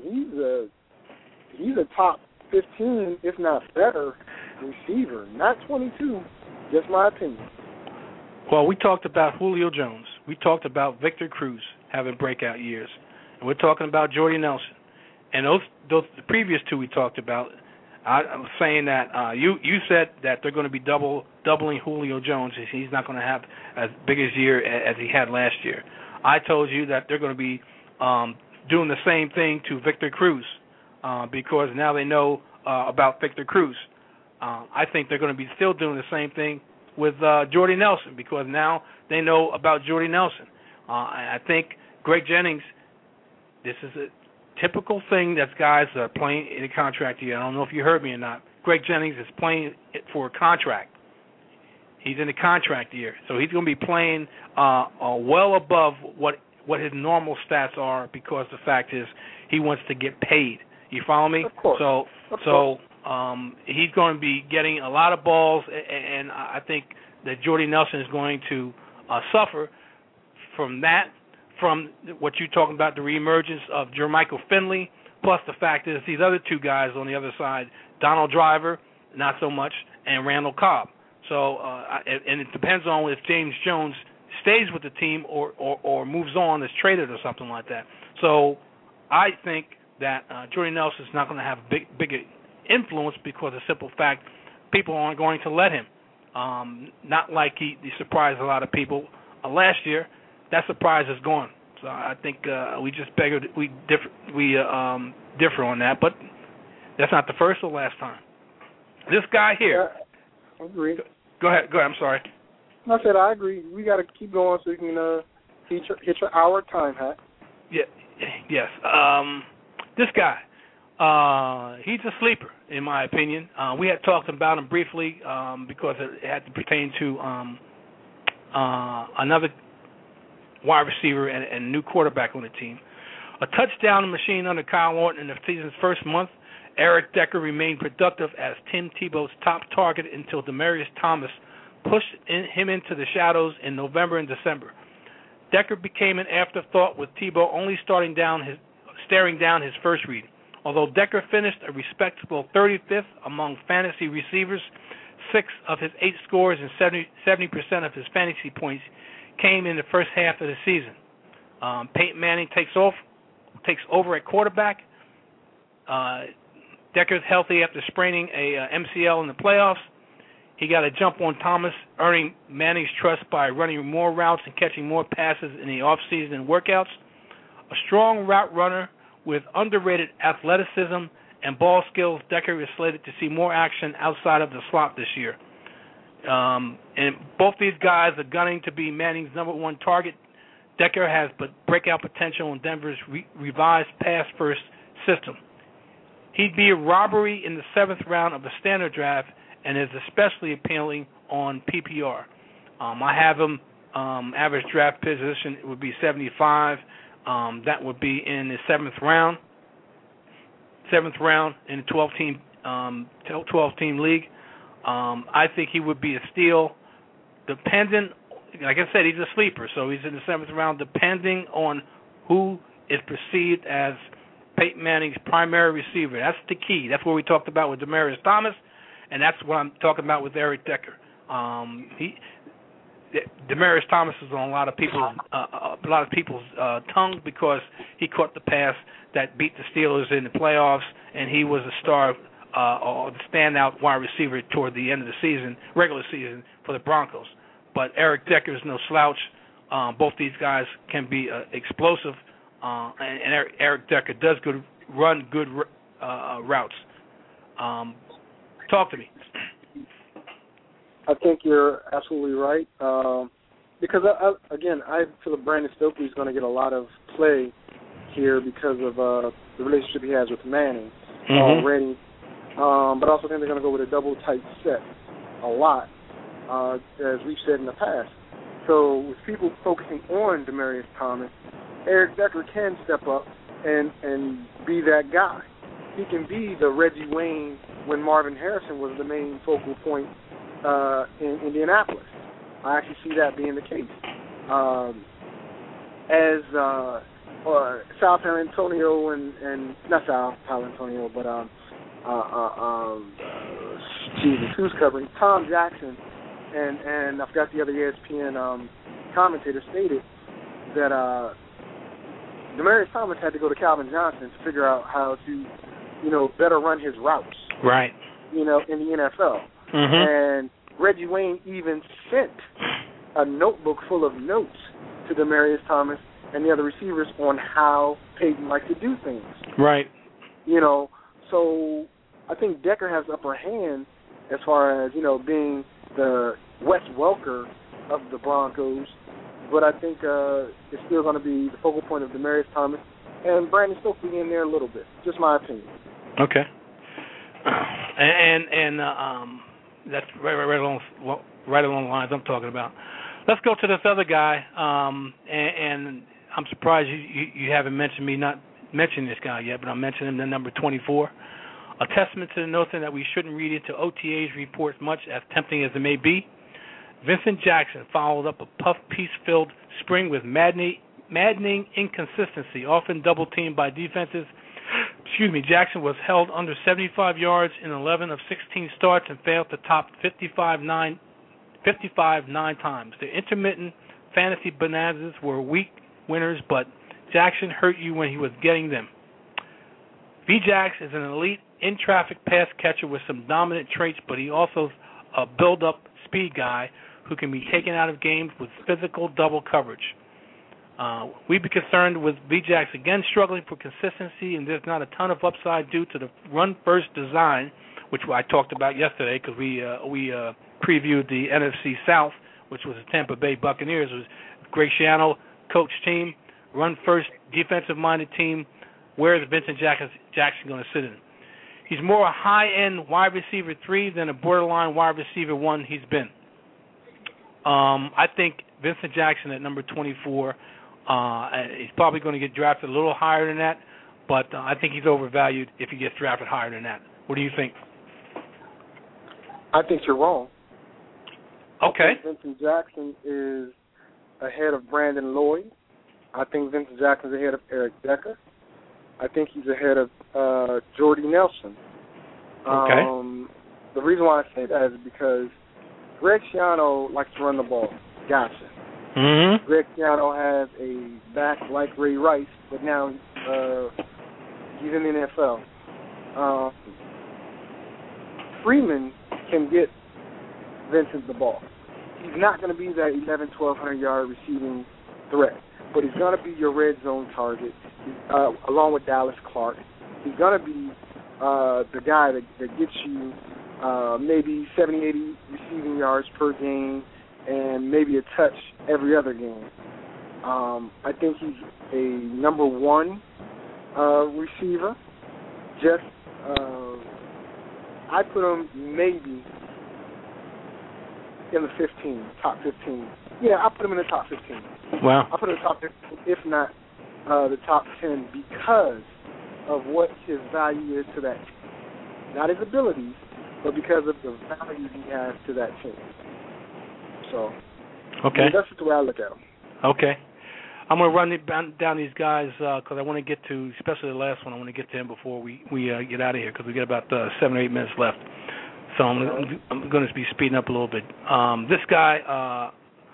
S1: a top 15, if not better, receiver. Not 22, just my opinion.
S6: Well, we talked about Julio Jones. We talked about Victor Cruz having breakout years. And we're talking about Jordy Nelson. And those the previous two we talked about, I was saying that you said that they're going to be doubling Julio Jones. He's not going to have as big a year as he had last year. I told you that they're going to be doing the same thing to Victor Cruz because now they know about Victor Cruz. I think they're going to be still doing the same thing with Jordy Nelson because now they know about Jordy Nelson. I think Greg Jennings, this is a typical thing that guys are playing in a contract year. I don't know if you heard me or not. Greg Jennings is playing it for a contract. He's in a contract year, so he's going to be playing well above what his normal stats are because the fact is he wants to get paid. You follow me?
S1: Of course.
S6: So he's going to be getting a lot of balls, and I think that Jordy Nelson is going to suffer from that, from what you're talking about, the reemergence of Jermichael Finley, Plus, the fact is these other two guys on the other side, Donald Driver, not so much, and Randall Cobb. So, and it depends on if James Jones stays with the team or moves on, is traded or something like that. So, I think that Jordy Nelson is not going to have a big influence because of the simple fact people aren't going to let him. Not like he surprised a lot of people last year. That surprise is gone. So I think we differ on that, but that's not the first or last time. This guy here.
S1: I agree.
S6: Go ahead. I'm sorry.
S1: I said I agree. We got to keep going so you can hit your hour time hat.
S6: Yeah. Yes. This guy. He's a sleeper, in my opinion. We had talked about him briefly because it had to pertain to another wide receiver and new quarterback on the team. A touchdown machine under Kyle Orton in the season's first month, Eric Decker remained productive as Tim Tebow's top target until Demaryius Thomas pushed him into the shadows in November and December. Decker became an afterthought with Tebow only staring down his first read. Although Decker finished a respectable 35th among fantasy receivers, 6 of his 8 scores and 70% of his fantasy points came in the first half of the season. Peyton Manning takes over at quarterback. Decker's healthy after spraining a MCL in the playoffs. He got a jump on Thomas, earning Manning's trust by running more routes and catching more passes in the offseason workouts. A strong route runner with underrated athleticism and ball skills, Decker is slated to see more action outside of the slot this year. And both these guys are gunning to be Manning's number one target. Decker has breakout potential in Denver's revised pass-first system. He'd be a robbery in the 7th round of the standard draft and is especially appealing on PPR. I have him average draft position would be 75. That would be in the 7th round. 7th round in a 12-team league. I think he would be a steal. Dependent, like I said, he's a sleeper, so he's in the 7th round. Depending on who is perceived as Peyton Manning's primary receiver, that's the key. That's what we talked about with Demaryius Thomas, and that's what I'm talking about with Eric Decker. Demaryius Thomas is on a lot of people's tongue because he caught the pass that beat the Steelers in the playoffs, and he was a star or the standout wide receiver toward the end of the season, regular season, for the Broncos. But Eric Decker is no slouch. Both these guys can be explosive, and Eric Decker does run good routes. Talk to me.
S1: I think you're absolutely right. Because, I feel that Brandon Stokely is going to get a lot of play here because of the relationship he has with Manning already. But I also think they're going to go with a double tight set a lot, as we've said in the past. So with people focusing on Demaryius Thomas, Eric Decker can step up and be that guy. He can be the Reggie Wayne when Marvin Harrison was the main focal point in Indianapolis. I actually see that being the case. As South Antonio and not South Antonio, but who's covering Tom Jackson and I forgot the other ESPN commentator stated that Demaryius Thomas had to go to Calvin Johnson to figure out how to, better run his routes.
S6: Right.
S1: In the NFL. And Reggie Wayne even sent a notebook full of notes to Demaryius Thomas and the other receivers on how Peyton likes to do things.
S6: Right.
S1: So I think Decker has the upper hand as far as, being the Wes Welker of the Broncos. But I think it's still going to be the focal point of Demaryius Thomas and Brandon Stokely in there a little bit. Just my opinion.
S6: Okay. And that's right along the lines I'm talking about. Let's go to this other guy, and I'm surprised you haven't not mentioned this guy yet, but I'm mentioning him, the number 24. A testament to the notion that we shouldn't read into OTA's reports much, as tempting as it may be. Vincent Jackson followed up a puff piece-filled spring with maddening inconsistency, often double-teamed by defenses, Jackson was held under 75 yards in 11 of 16 starts and failed to top 55 nine times. The intermittent fantasy bonanzas were weak winners, but Jackson hurt you when he was getting them. V-Jax is an elite in-traffic pass catcher with some dominant traits, but he also a build-up speed guy who can be taken out of games with physical double coverage. We'd be concerned with V-Jax again struggling for consistency, and there's not a ton of upside due to the run-first design, which I talked about yesterday because we previewed the NFC South, which was the Tampa Bay Buccaneers. It was Greg Schiano, coach team, run-first, defensive-minded team. Where is Vincent Jackson going to sit in? He's more a high-end wide receiver 3 than a borderline wide receiver 1 he's been. I think Vincent Jackson at number 24, he's probably going to get drafted a little higher than that, but I think he's overvalued if he gets drafted higher than that. What do you think?
S1: I think you're wrong.
S6: Okay.
S1: I think Vincent Jackson is ahead of Brandon Lloyd. I think Vincent Jackson's ahead of Eric Decker. I think he's ahead of Jordy Nelson.
S6: Okay.
S1: The reason why I say that is because Greg Schiano likes to run the ball. Gotcha.
S6: Mm-hmm.
S1: Greg Schiano has a back like Ray Rice, but now he's in the NFL. Freeman can get Vincent the ball. He's not going to be that 1,100-1,200 yard receiving threat, but he's going to be your red zone target, along with Dallas Clark. He's going to be the guy that gets you maybe 70, 80 receiving yards per game and maybe a touch every other game. I think he's a number 1 receiver. I put him maybe in the 15, top 15. Yeah, I put him in the top 15.
S6: Wow.
S1: I put him in the top 15, if not the top 10, because of what his value is to that team. Not his abilities, but because of the value he has to that team. So,
S6: okay.
S1: I mean, that's just the way I look at him.
S6: Okay. I'm going to run down these guys because I want to get to, especially the last one, I want to get to him before we get out of here because we got about 7 or 8 minutes left. So I'm going to be speeding up a little bit. This guy,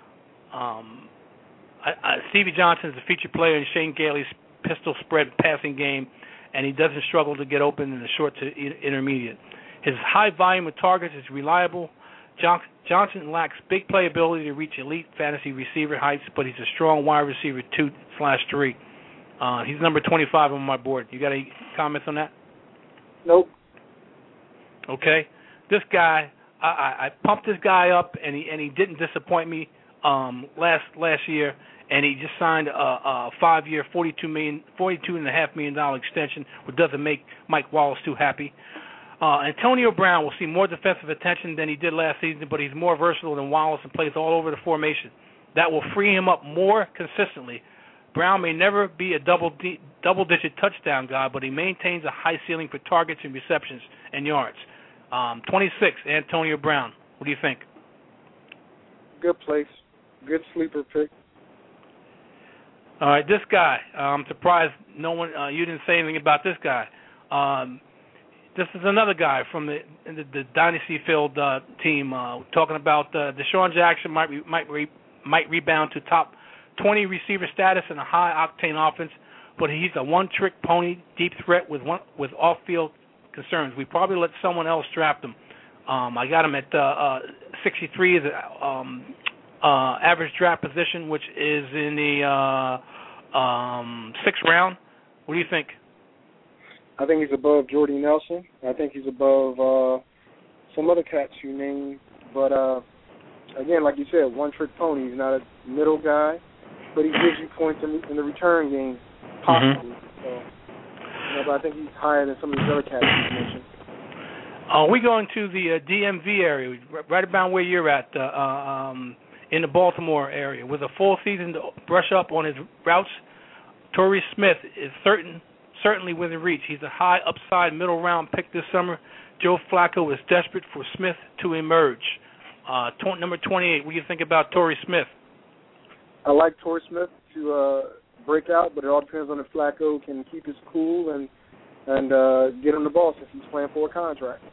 S6: Stevie Johnson is a featured player in Shane Gailey's pistol spread passing game, and he doesn't struggle to get open in the short to intermediate. His high volume of targets is reliable. Johnson lacks big playability to reach elite fantasy receiver heights, but he's a strong wide receiver 2/3. He's number 25 on my board. You got any comments on that?
S1: Nope.
S6: Okay. This guy, I pumped this guy up, and he didn't disappoint me last year, and he just signed a 5-year, $42.5 million extension, which doesn't make Mike Wallace too happy. Antonio Brown will see more defensive attention than he did last season, but he's more versatile than Wallace and plays all over the formation. That will free him up more consistently. Brown may never be a double-digit touchdown guy, but he maintains a high ceiling for targets and receptions and yards. 26, Antonio Brown. What do you think?
S1: Good place. Good sleeper pick.
S6: All right, this guy. I'm surprised no one. You didn't say anything about this guy. This is another guy from the Dynasty Field team talking about Deshaun Jackson might rebound to top 20 receiver status in a high-octane offense, but he's a one-trick pony, deep threat with off-field concerns. We probably let someone else draft him. I got him at 63 as average draft position, which is in the 6th round. What do you think?
S1: I think he's above Jordy Nelson. I think he's above some other cats you named. But, again, like you said, one-trick pony. He's not a middle guy, but he gives you points in the return game, possibly. Mm-hmm. So, but I think he's higher than some of these other cats you mentioned.
S6: We going to the DMV area, right about where you're at, in the Baltimore area. With a full season to brush up on his routes, Torrey Smith is certainly within reach. He's a high upside middle round pick this summer. Joe Flacco is desperate for Smith to emerge. Number 28, what do you think about Torrey Smith?
S1: I like Torrey Smith to break out, but it all depends on if Flacco can keep his cool and and get him the ball since he's playing for a contract.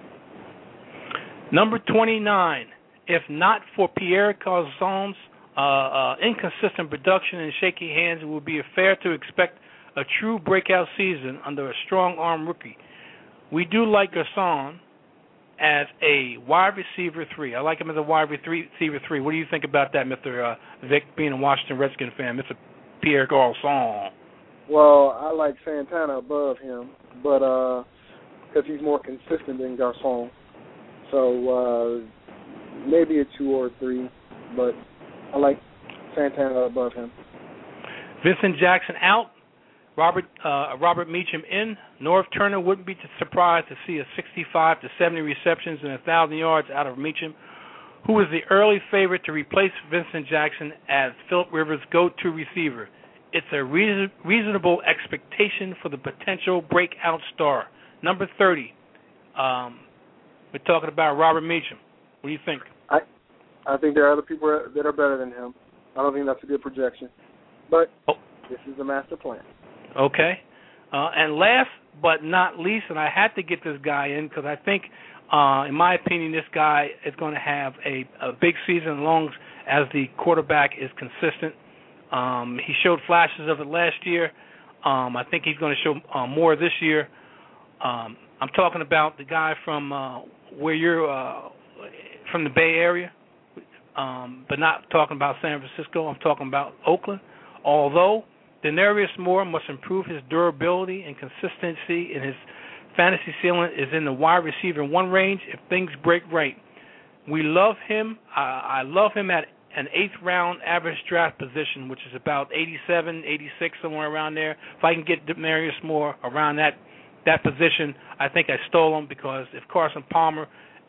S6: Number 29. If not for Pierre Garçon's inconsistent production and shaky hands, it would be fair to expect a true breakout season under a strong-arm rookie. We do like Garçon as a wide receiver 3. I like him as a wide receiver 3. What do you think about that, Mr. Vic, being a Washington Redskins fan, Mr. Pierre Garçon?
S1: Well, I like Santana above him, but because he's more consistent than Garçon. So maybe a 2 or 3, but I like Santana above him.
S6: Vincent Jackson out. Robert Meacham in. North Turner wouldn't be surprised to see a 65 to 70 receptions and 1,000 yards out of Meacham, who is the early favorite to replace Vincent Jackson as Philip Rivers' go-to receiver. It's a reasonable expectation for the potential breakout star. Number 30. We're talking about Robert Meacham. What do you think?
S1: I think there are other people that are better than him. I don't think that's a good projection. But this is the master plan.
S6: Okay. And last but not least, and I had to get this guy in because I think, in my opinion, this guy is going to have a big season as long as the quarterback is consistent. He showed flashes of it last year. I think he's going to show more this year. I'm talking about the guy from where you're from the Bay Area, but not talking about San Francisco. I'm talking about Oakland. Although Denarius Moore must improve his durability and consistency, and his fantasy ceiling is in the wide receiver 1 range if things break right. We love him. I love him at an 8th round average draft position, which is about 87, 86, somewhere around there. If I can get Denarius Moore around that position, I think I stole him, because if Carson Palmer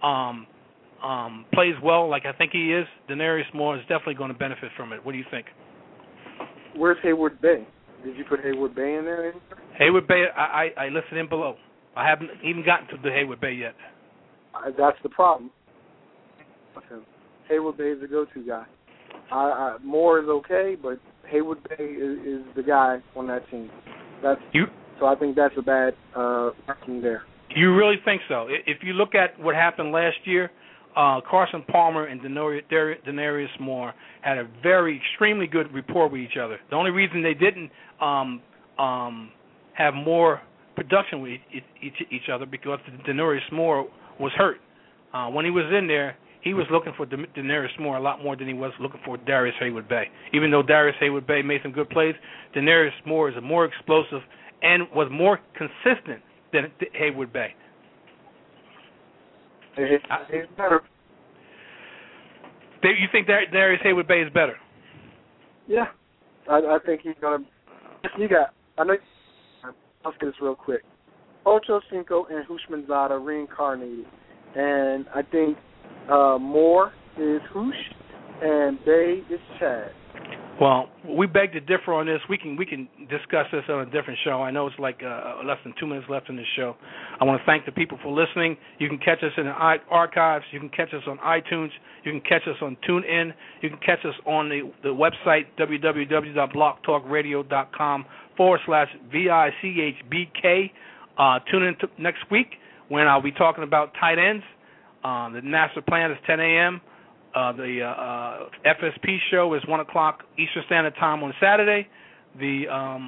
S6: plays well like I think he is, Denarius Moore is definitely going to benefit from it. What do you think?
S1: Where's Haywood Bay? Did you put Haywood Bay in there?
S6: Haywood Bay, I listed him below. I haven't even gotten to the Haywood Bay yet.
S1: That's the problem. Haywood Bay is the go-to guy. Moore is okay, but Haywood Bay is the guy on that team. So I think that's a bad ranking there.
S6: You really think so? If you look at what happened last year, Carson Palmer and Denarius Moore had a extremely good rapport with each other. The only reason they didn't have more production with each other because Denarius Moore was hurt. When he was in there, he was looking for Denarius Moore a lot more than he was looking for Darius Haywood Bay. Even though Darius Haywood Bay made some good plays, Denarius Moore is more explosive and was more consistent than Haywood Bay.
S1: He's better.
S6: You think Darius Haywood Bay is better?
S1: Yeah, I think he's gonna. I'll say this real quick. Ocho Cinco and Houshmandzadeh reincarnated, and I think Moore is Hoosh and Bay is Chad.
S6: Well, we beg to differ on this. We can discuss this on a different show. I know it's like less than 2 minutes left in this show. I want to thank the people for listening. You can catch us in the archives. You can catch us on iTunes. You can catch us on TuneIn. You can catch us on the website, www.blogtalkradio.com/VICHBK. Tune in next week when I'll be talking about tight ends. The master plan is 10 a.m. The FSP show is 1 o'clock Eastern Standard Time on Saturday. The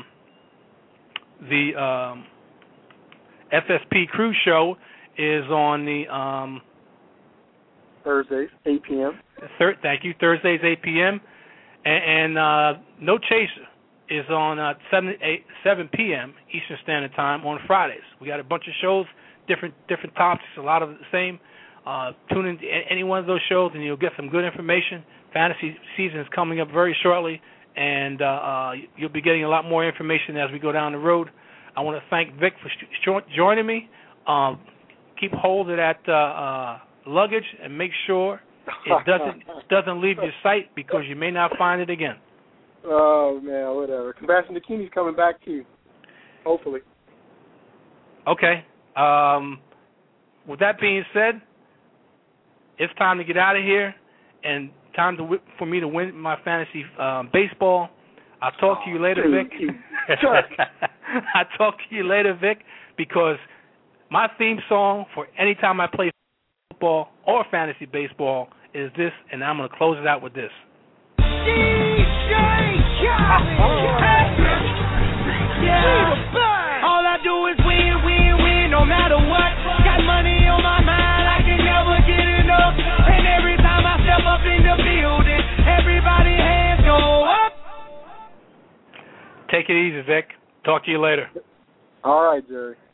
S6: FSP Crew show is on the
S1: Thursdays, 8 p.m.
S6: Thank you. Thursdays, 8 p.m. And No Chaser is on 7 p.m. Eastern Standard Time on Fridays. We got a bunch of shows, different topics, a lot of the same. Tune in to any one of those shows and you'll get some good information. Fantasy season is coming up very shortly, and you'll be getting a lot more information as we go down the road. I want to thank Vic for joining me. Keep hold of that luggage and make sure it doesn't leave your sight, because you may not find it again.
S1: Oh, man, whatever. Sebastian Dakini's coming back too, hopefully.
S6: Okay. With that being said, it's time to get out of here and time for me to win my fantasy baseball. I'll talk to you later, Vic. I'll talk to you later, Vic, because my theme song for any time I play football or fantasy baseball is this, and I'm going to close it out with this.
S5: DJ All I do is win, win, win, no matter what. Got money on my mind, I can never get enough. And every time I step up in the building, everybody hands go up.
S6: Take it easy, Vic. Talk to you later.
S1: All right, Jerry.